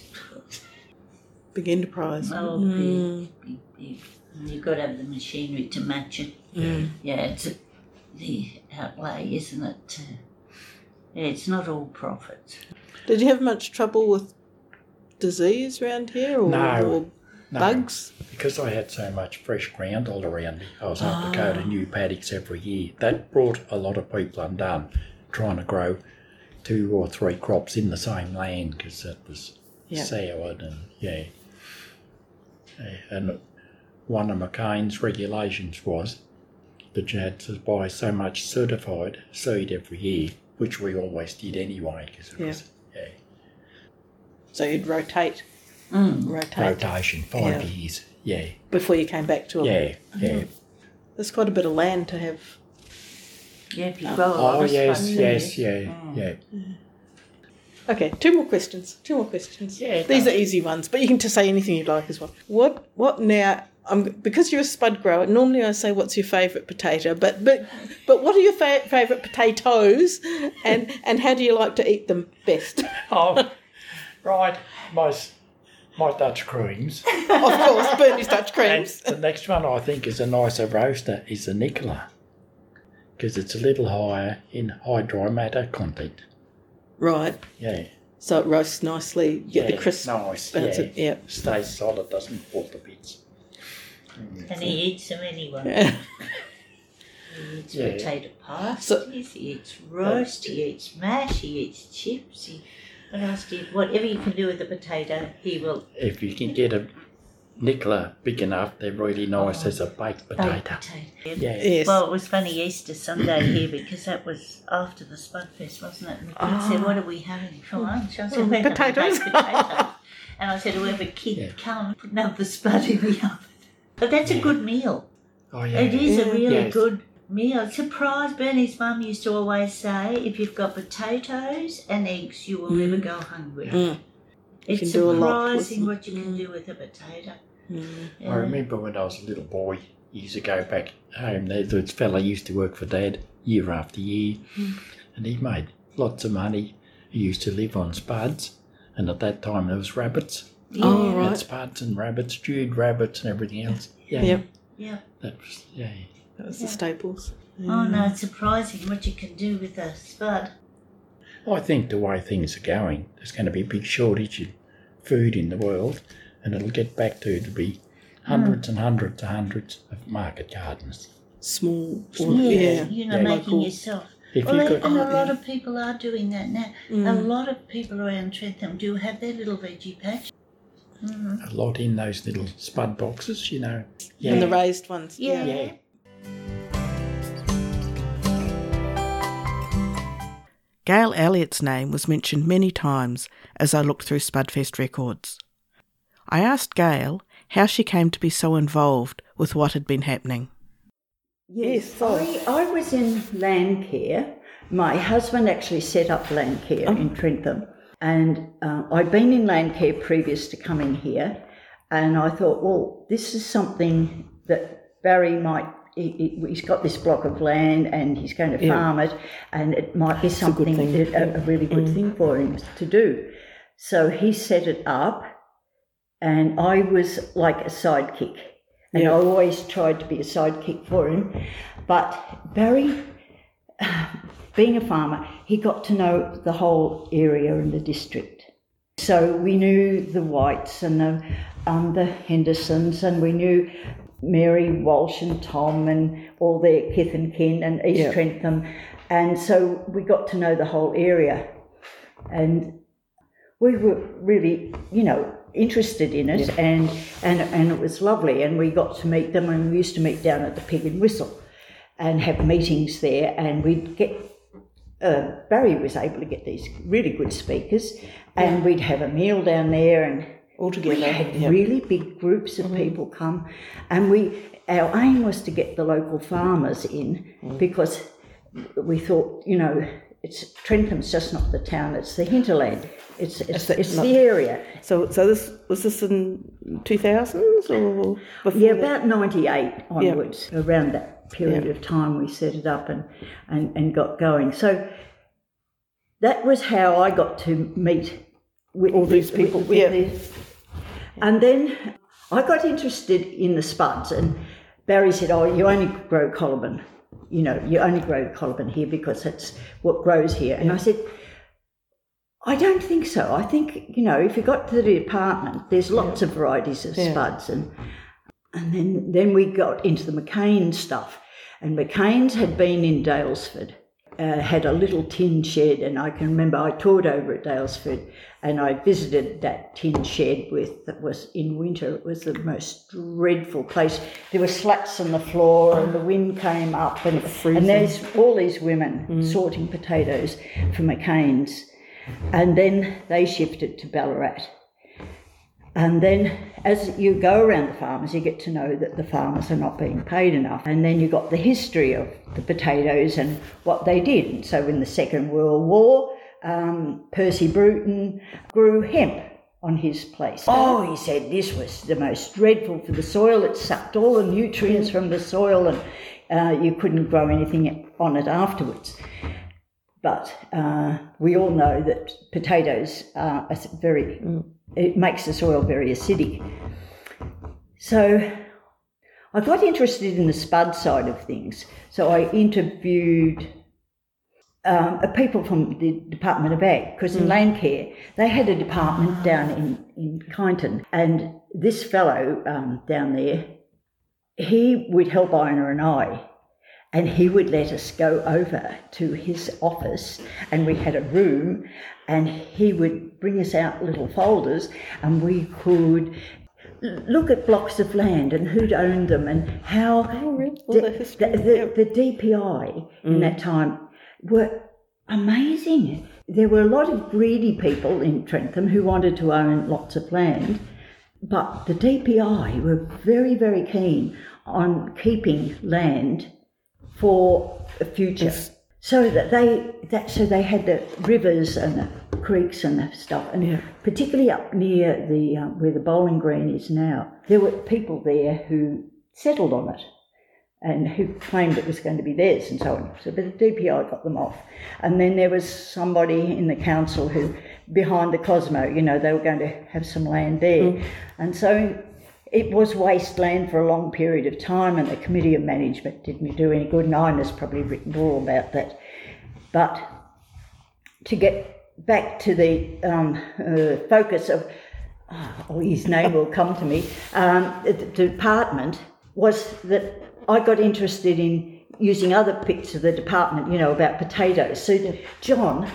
Big enterprise. Oh, big. You've got to have the machinery to match it. Yeah, it's the outlay, isn't it? It's not all profit. Did you have much trouble with disease around here or bugs? Because I had so much fresh ground all around me. I was able to go to new paddocks every year. That brought a lot of people undone, trying to grow 2 or 3 crops in the same land because that was soured and and one of McCain's regulations was that you had to buy so much certified seed every year, which we always did anyway because it was So you'd rotate. Rotation, 5 years. Yeah. Before you came back to them. Yeah. There's quite a bit of land to have. Yeah, if you grow a lot of yes. Okay, 2 more questions. Yeah. These are easy ones, but you can just say anything you'd like as well. What now? Because you're a spud grower, normally I say, what's your favourite potato? But what are your favourite potatoes, and how do you like to eat them best? Oh, right. My Dutch creams. Of course, Bernie's Dutch creams. And the next one I think is a nicer roaster is the Nicola, because it's a little higher in high dry matter content. Right. Yeah. So it roasts nicely. You get the crisp. Nice. Yeah. Stays solid, doesn't fall to bits. And he eats them anyway. He eats Yeah. potato pasties, he eats roast, he eats mash, he eats chips. What else do you, whatever you can do with the potato, he will. If you can get a Nicola big enough, they're really nice as a baked potato. Yeah. Yes. Well, it was funny Easter Sunday here because that was after the Spudfest, wasn't it? And the kid said, "What are we having for lunch?" I said, "We're having Potatoes." baked potatoes." And I said, "Whoever kid come, put another spud in the oven." But that's a good meal. Oh, yeah. It is a really Yes. good meal. Surprise! Bernie's mum used to always say, if you've got potatoes and eggs, you will never go hungry. It's can do a lot with surprising what you can do with a potato. Yeah. I remember when I was a little boy, years ago back home, there was this fella used to work for Dad year after year, and he made lots of money. He used to live on spuds, and at that time there was rabbits. Oh, Had right. spuds and rabbits, stewed rabbits and everything else. Yep. Yeah. That was, That was the staples. Oh no, it's surprising what you can do with a spud. I think the way things are going, there's going to be a big shortage of food in the world, and it'll get back to be hundreds and hundreds and hundreds of market gardens. Small. Making local. yourself. If Well, you've and got, a lot of people are doing that now. A lot of people around Trentham do have their little veggie patch. a lot in those little spud boxes, you know. And the raised ones. Yeah. Gail Elliott's name was mentioned many times as I looked through Spudfest records. I asked Gail how she came to be so involved with what had been happening. Yes, I was in Landcare. My husband actually set up Landcare in Trentham, and I'd been in Landcare previous to coming here, and I thought, well, this is something that Barry might. He's got this block of land and he's going to farm it, and it might be something, a really good thing for him to do. So he set it up, and I was like a sidekick. And I always tried to be a sidekick for him. But Barry, being a farmer, he got to know the whole area and the district. So we knew the Whites and the Hendersons, and we knew Mary Walsh and Tom and all their kith and kin and East Trentham. And so we got to know the whole area. And we were really, interested in it, and it was lovely, and we got to meet them, and we used to meet down at the Pig and Whistle and have meetings there, and we'd get Barry was able to get these really good speakers, and we'd have a meal down there, and all together. We had really big groups of people come, and our aim was to get the local farmers in, because we thought, Trentham's just not the town; it's the hinterland. It's the area. So this was in 2000s or before? Yeah, about 98 onwards. Around that period of time, we set it up and got going. So that was how I got to meet with all these people. And then I got interested in the spuds, and Barry said, "Oh, you only grow coloban. You only grow coloban here because that's what grows here." And I said, I don't think so. I think, if you got to the department, there's lots of varieties of spuds. And then we got into the McCain stuff. And McCain's had been in Dalesford, had a little tin shed. And I can remember I toured over at Dalesford, and I visited that tin shed that was in winter. It was the most dreadful place. There were slats on the floor, and the wind came up. And there's all these women sorting potatoes for McCain's. And then they shifted to Ballarat. And then as you go around the farmers, you get to know that the farmers are not being paid enough. And then you got the history of the potatoes and what they did. And so in the Second World War, Percy Bruton grew hemp on his place. Oh, he said this was the most dreadful for the soil. It sucked all the nutrients from the soil, and you couldn't grow anything on it afterwards. But we all know that potatoes are it makes the soil very acidic. So I got interested in the spud side of things. So I interviewed people from the Department of Ag, because in Landcare they had a department down in Kyneton, and this fellow down there, he would help Ina and I. And he would let us go over to his office, and we had a room, and he would bring us out little folders, and we could look at blocks of land and who'd owned them and how the DPI in that time were amazing. There were a lot of greedy people in Trentham who wanted to own lots of land, but the DPI were very, very keen on keeping land for the future. So that they had the rivers and the creeks and the stuff, and particularly up near the where the bowling green is now, there were people there who settled on it and who claimed it was going to be theirs and so on. So, but the DPI got them off. And then there was somebody in the council who, behind the Cosmo, they were going to have some land there. And so it was wasteland for a long period of time, and the committee of management didn't do any good, and Ina's probably written all about that. But to get back to the focus of, his name will come to me, the department, was that I got interested in using other bits of the department, about potatoes. So John,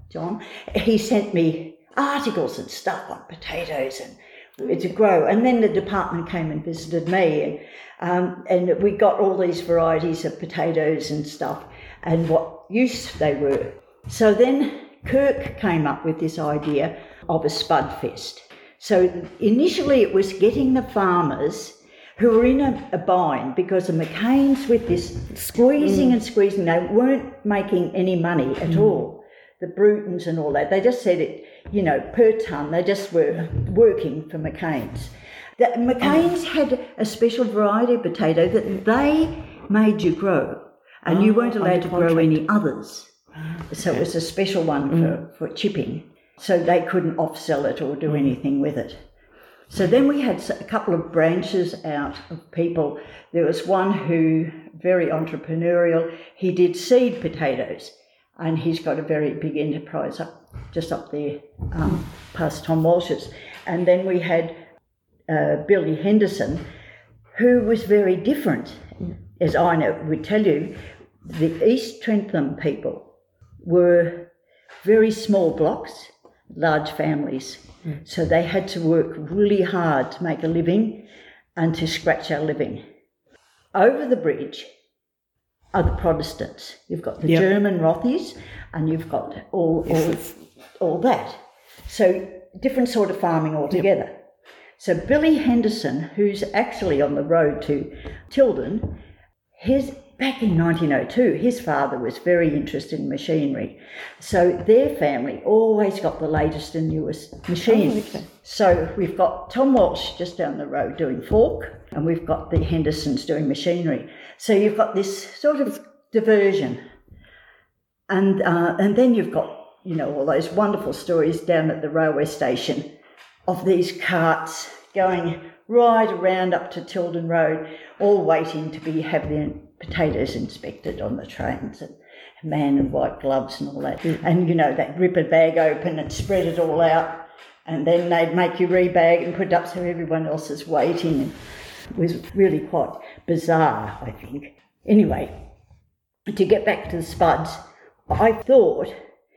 he sent me articles and stuff on potatoes and to grow. And then the department came and visited me, and we got all these varieties of potatoes and stuff and what use they were. So then Kirk came up with this idea of a Spud Fest. So initially it was getting the farmers who were in a bind because the McCains, with this squeezing and squeezing, they weren't making any money at all. The Brutons and all that, they just said it, per tonne, they just were working for McCains. The McCains had a special variety of potato that they made you grow, and you weren't allowed to grow any others. So it was a special one for chipping, so they couldn't off-sell it or do anything with it. So then we had a couple of branches out of people. There was one who, very entrepreneurial, he did seed potatoes, and he's got a very big enterprise just up there, past Tom Walsh's. And then we had Billy Henderson, who was very different. As Ina would tell you, the East Trentham people were very small blocks, large families. So they had to work really hard to make a living and to scratch our living. Over the bridge are the Protestants. You've got the German Rothies, and you've got all that. So different sort of farming altogether. So Billy Henderson, who's actually on the road to Tilden, back in 1902, his father was very interested in machinery. So their family always got the latest and newest machines. Oh, okay. So we've got Tom Walsh just down the road doing fork, and we've got the Hendersons doing machinery. So you've got this sort of diversion. And then you've got, all those wonderful stories down at the railway station of these carts going right around up to Tilden Road, all waiting to have their potatoes inspected on the trains, and a man in white gloves and all that. And, they'd rip a bag open and spread it all out, and then they'd make you rebag and put it up so everyone else is waiting. And it was really quite bizarre, I think. Anyway, to get back to the Spuds, I thought,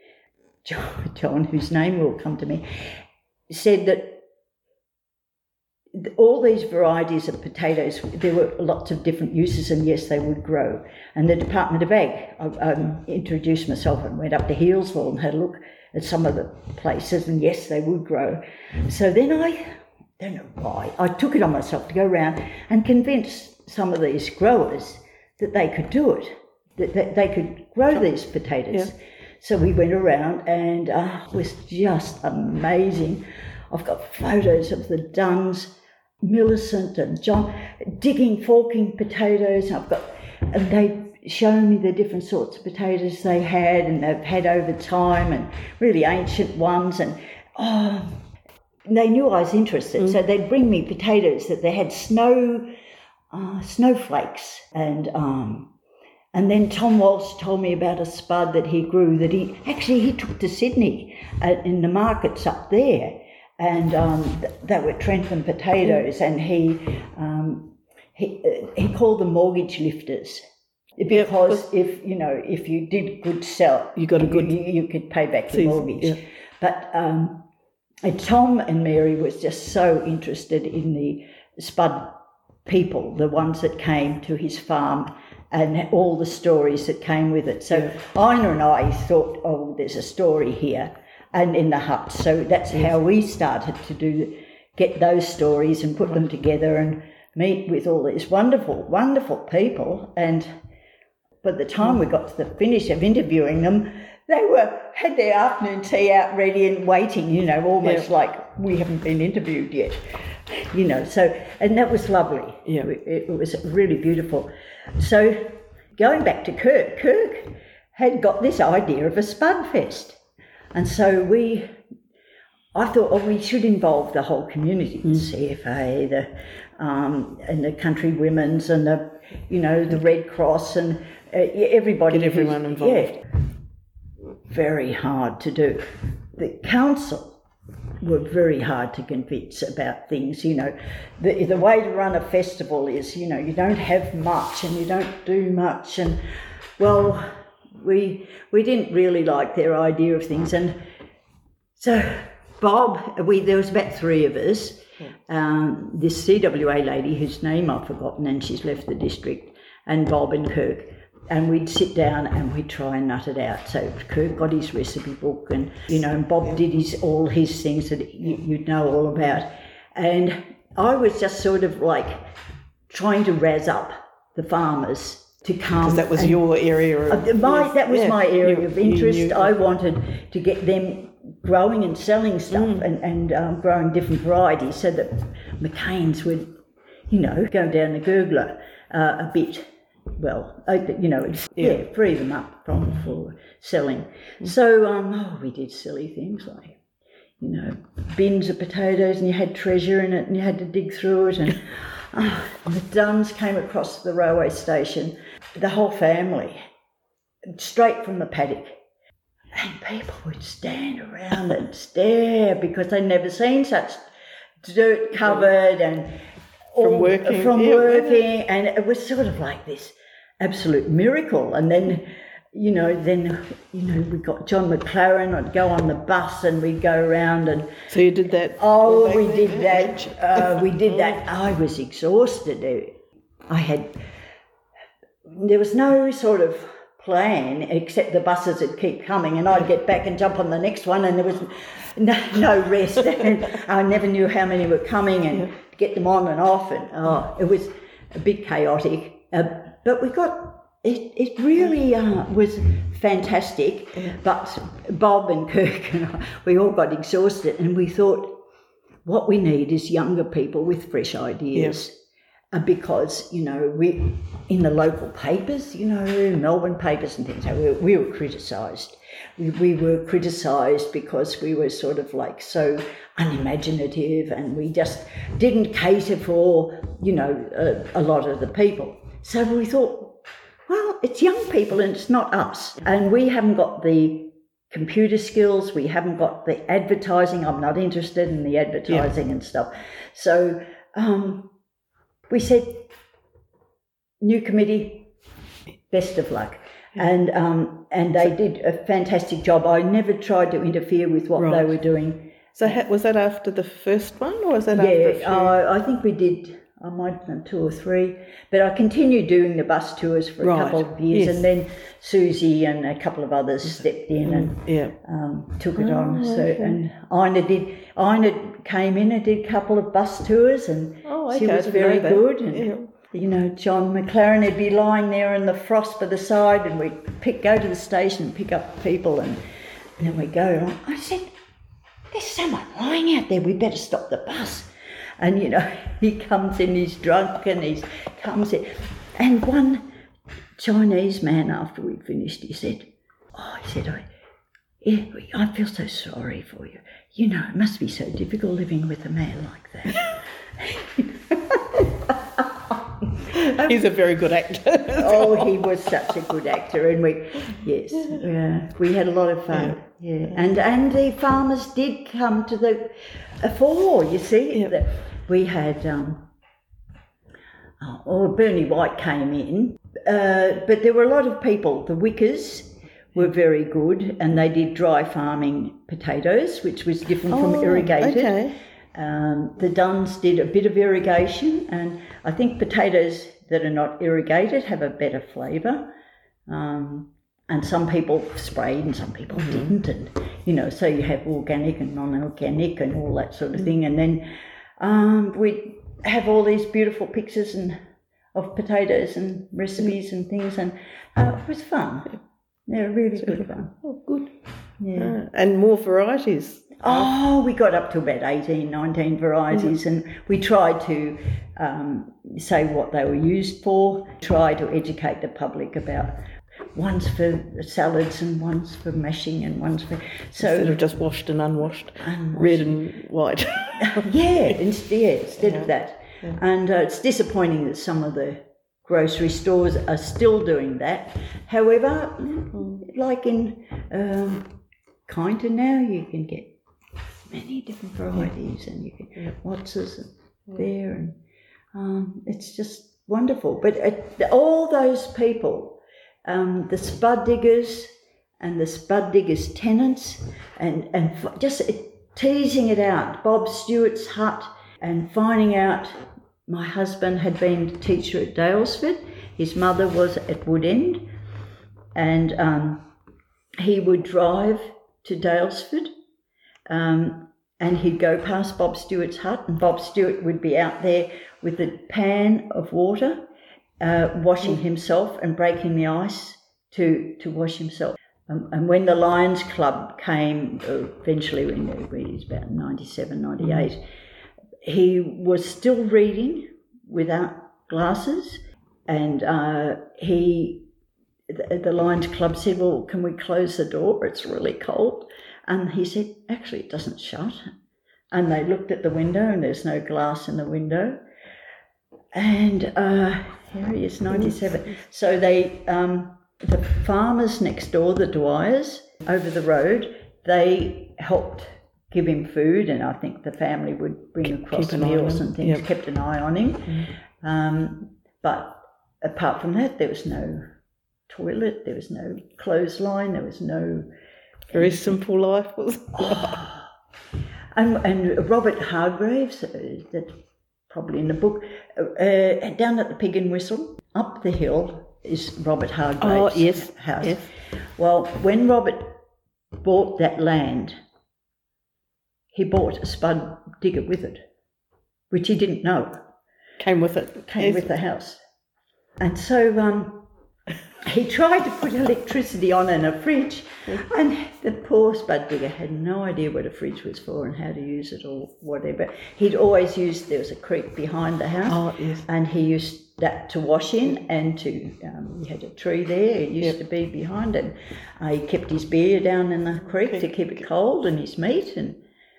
John, whose name will come to me, said that all these varieties of potatoes, there were lots of different uses, and yes, they would grow. And the Department of Ag, I introduced myself and went up to Healesville and had a look at some of the places, and yes, they would grow. So then I don't know why, I took it on myself to go around and convince some of these growers that they could do it, that they could grow these potatoes. Yeah. So we went around, and it was just amazing. I've got photos of the Dunns, Millicent and John digging, forking potatoes. And they show me the different sorts of potatoes they had, and they've had over time, and really ancient ones. And they knew I was interested, so they'd bring me potatoes that they had snowflakes. And then Tom Walsh told me about a spud that he grew that he took to Sydney in the markets up there. And they were Trentham potatoes, and he called them mortgage lifters, because if you did good sell, you could pay back the mortgage. Yeah. But and Tom and Mary was just so interested in the Spud people, the ones that came to his farm, and all the stories that came with it. So Ina and I thought, there's a story here. And in the hut. So that's how we started to get those stories and put them together and meet with all these wonderful, wonderful people. And by the time we got to the finish of interviewing them, they had their afternoon tea out ready and waiting, almost like we haven't been interviewed yet, So, and that was lovely. Yeah. It was really beautiful. So going back to Kirk had got this idea of a Spud Fest. And so I thought, we should involve the whole community, the CFA, and the Country Women's and the Red Cross and everybody. Get everyone involved. Yeah, very hard to do. The council were very hard to convince about things. The way to run a festival is, you don't have much and you don't do much, and well, we didn't really like their idea of things, and so Bob, there was about 3 of us. This CWA lady, whose name I've forgotten, and she's left the district, and Bob and Kirk. And we'd sit down and we'd try and nut it out. So Kirk got his recipe book, and and Bob did all his things that you'd know all about. And I was just sort of like trying to razz up the farmers to come. Because that was your area of... my area of interest. I wanted to get them growing and selling stuff and growing different varieties so that McCain's would, go down the gurgler a bit. Well, free them up for selling. So we did silly things like, bins of potatoes, and you had treasure in it, and you had to dig through it. And the Dunns came across the railway station, the whole family, straight from the paddock. And people would stand around and stare because they'd never seen such dirt covered and from working, and it was sort of like this absolute miracle. And then we got John McLaren. I'd go on the bus and we'd go around and. So you did that? Oh, we did that. We did that. I was exhausted. There was no sort of plan except the buses would keep coming, and I'd get back and jump on the next one, and there was no rest. And I never knew how many were coming and get them on and off, and it was a bit chaotic. But we got it really was fantastic. But Bob and Kirk and I, we all got exhausted, and we thought what we need is younger people with fresh ideas. Because we in the local papers, Melbourne papers and things, we were criticised. We were criticised because we were sort of like so unimaginative, and we just didn't cater for a lot of the people. So we thought, well, it's young people and it's not us, and we haven't got the computer skills, we haven't got the advertising. I'm not interested in the advertising and stuff. So we said, new committee, best of luck. And they did a fantastic job. I never tried to interfere with what they were doing. So was that after the first one, or was that after a few? I think we did. I might have done 2 or 3, but I continued doing the bus tours for a couple of years, and then Susie and a couple of others stepped in and took it on. So and Ina came in and did a couple of bus tours, and she was very good. And John McLaren would be lying there in the frost by the side, and we'd go to the station and pick up people, and then we'd go. I said, "There's someone lying out there. We better stop the bus." And, he comes in, he's drunk, and he comes in. And one Chinese man, after we'd finished, he said, I feel so sorry for you. It must be so difficult living with a man like that. He's a very good actor. Oh, he was such a good actor. And we had a lot of fun. Yeah. And the farmers did come to the fore, you see. We had, Bernie White came in, but there were a lot of people. The Wickers were very good, and they did dry farming potatoes, which was different from irrigated. Okay. The Dunns did a bit of irrigation, and I think potatoes that are not irrigated have a better flavour. And some people sprayed and some people didn't, and so you have organic and non-organic and all that sort of thing. And then we have all these beautiful pictures of potatoes and recipes and things, and it was fun. Yeah, really good fun. Oh, good. Yeah. And more varieties. Oh, we got up to about 18, 19 varieties, and we tried to say what they were used for, try to educate the public about one's for salads and one's for mashing and one's for... Instead of just washed and unwashed. Red and white. instead of that. And it's disappointing that some of the grocery stores are still doing that. However, like in Kyneton now, you can get many different varieties, and you can Watts's there, and it's just wonderful. But all those people, the spud diggers and the spud diggers' tenants, and just teasing it out, Bob Stewart's hut, and finding out my husband had been a teacher at Daylesford. His mother was at Woodend, and he would drive to Daylesford, and he'd go past Bob Stewart's hut, and Bob Stewart would be out there with a pan of water, washing himself and breaking the ice to wash himself. And when the Lions Club came, eventually when he was about 97, 98, he was still reading without glasses, and the Lions Club said, well, can we close the door? It's really cold. And he said, actually, it doesn't shut. And they looked at the window, and there's no glass in the window. And here he is, 97. So they, the farmers next door, the Dwyers, over the road, they helped give him food, and I think the family would bring across meals and things, kept an eye on him. But apart from that, there was no toilet, there was no clothesline, there was no... Very simple life was. And Robert Hargraves, that's probably in the book, down at the Pig and Whistle, up the hill is Robert Hargraves' house. Yes. Well, when Robert bought that land, he bought a spud digger with it, which he didn't know. Came with it. Came with the house. And so he tried to put electricity on in a fridge, and the poor spud digger had no idea what a fridge was for and how to use it or whatever. He'd always used, there was a creek behind the house, and he used that to wash in, and to, he had a tree there, it used to be behind, and he kept his beer down in the creek to keep it cold, and his meat, and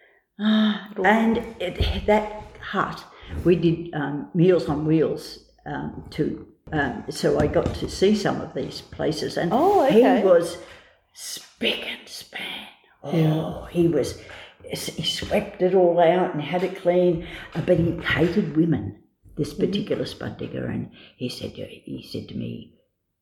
that hut, we did Meals on Wheels to... so I got to see some of these places, and he was spick and span. He swept it all out and had it clean, but he hated women, this particular spud digger, and he said to me,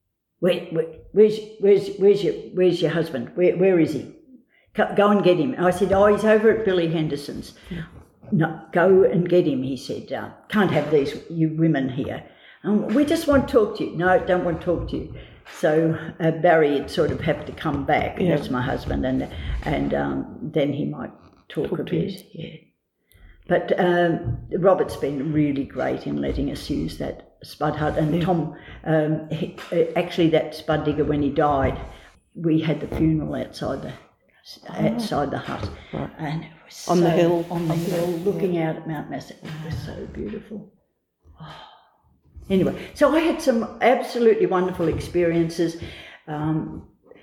where's your husband? Where is he? Go and get him. I said, he's over at Billy Henderson's. No, go and get him, he said. Can't have you women here. We just want to talk to you. No, don't want to talk to you. So Barry would sort of have to come back. Yeah. That's my husband, and then he might talk a bit. Yeah. But Robert's been really great in letting us use that spud hut. And Tom, actually, that spud digger, when he died, we had the funeral outside the hut, right. And it was on the hill, looking out at Mount Massive. It was so beautiful. Anyway, so I had some absolutely wonderful experiences, and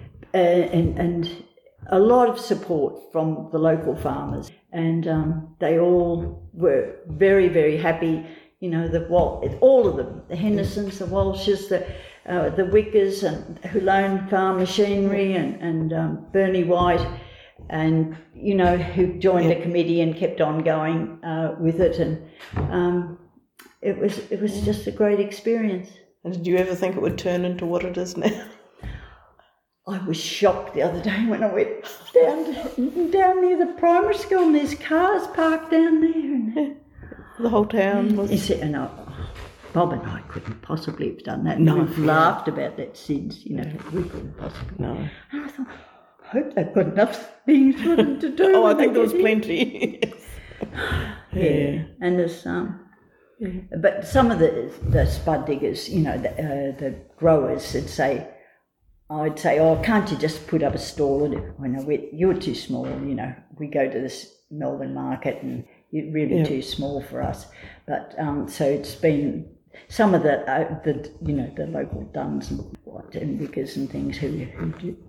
a lot of support from the local farmers, and they all were very, very happy. You know, all of them, the Hendersons, the Walshes, the Wickers, and who loaned farm machinery, and Bernie White, and you know, who joined the committee and kept on going with it, and. It was just a great experience. And did you ever think it would turn into what it is now? I was shocked the other day when I went down near the primary school, and there's cars parked down there. And the whole town was... Bob and I couldn't possibly have done that. No, we've laughed about that since, you know, we couldn't possibly. No. And I thought, I hope they've got enough things for them to do. I think there was plenty. Yeah. And there's... But some of the spud diggers, you know, the growers would say, I'd say, can't you just put up a stall? You're too small, you know. We go to this Melbourne market and you're really too small for us. But so it's been some of the you know, the local Duns and Vickers and things who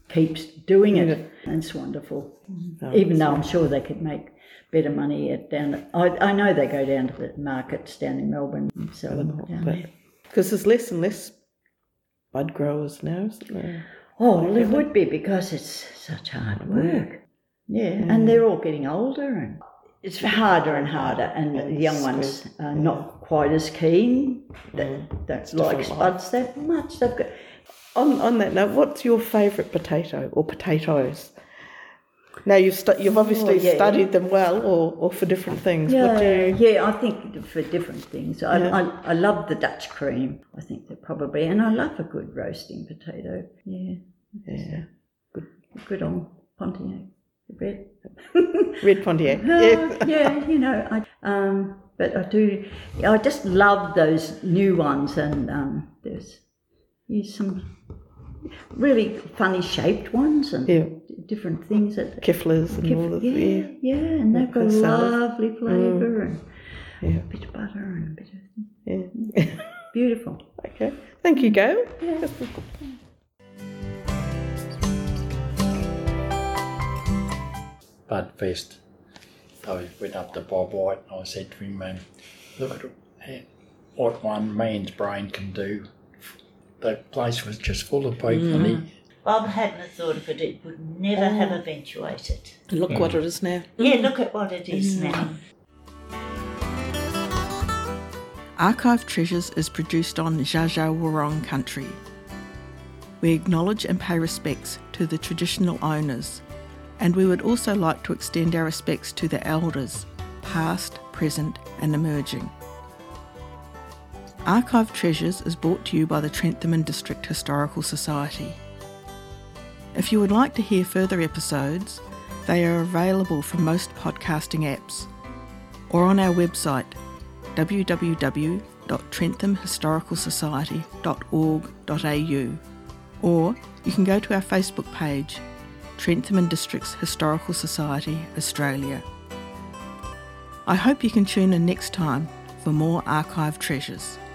keeps doing it. And it's wonderful. Even though I'm sure they could make better money I know they go down to the markets down in Melbourne and sell them down there. Because there's less and less bud growers now, isn't there? Oh, well, it would be because it's such hard work. Yeah, and they're all getting older and it's harder and harder, and the young ones are not quite as keen. They don't like spuds that much. They've got... On that note, what's your favourite potato or potatoes? Now you've obviously studied them well, or for different things. Yeah, I think for different things. I love the Dutch cream. I think they're probably, and I love a good roasting potato. Yeah. Good on Pontiac. Red Pontiac. But I just love those new ones, and there's some really funny shaped ones and different things. Kiflers and all of them. Yeah, and they've got a lovely flavour and a bit of butter and a bit of... Beautiful. Okay. Thank you, Gail. Yeah. Bud Fest. I went up to Bob White and I said to him, look at what one man's brain can do. The place was just full of people. Bob hadn't thought of it. It would never have eventuated. Look what it is now. Yeah, look at what it is now. Archive Treasures is produced on Dja Dja Wurrung country. We acknowledge and pay respects to the traditional owners, and we would also like to extend our respects to the elders, past, present and emerging. Archive Treasures is brought to you by the Trentham and District Historical Society. If you would like to hear further episodes, they are available from most podcasting apps or on our website www.trenthamhistoricalsociety.org.au, or you can go to our Facebook page, Trentham and Districts Historical Society, Australia. I hope you can tune in next time for more Archive Treasures.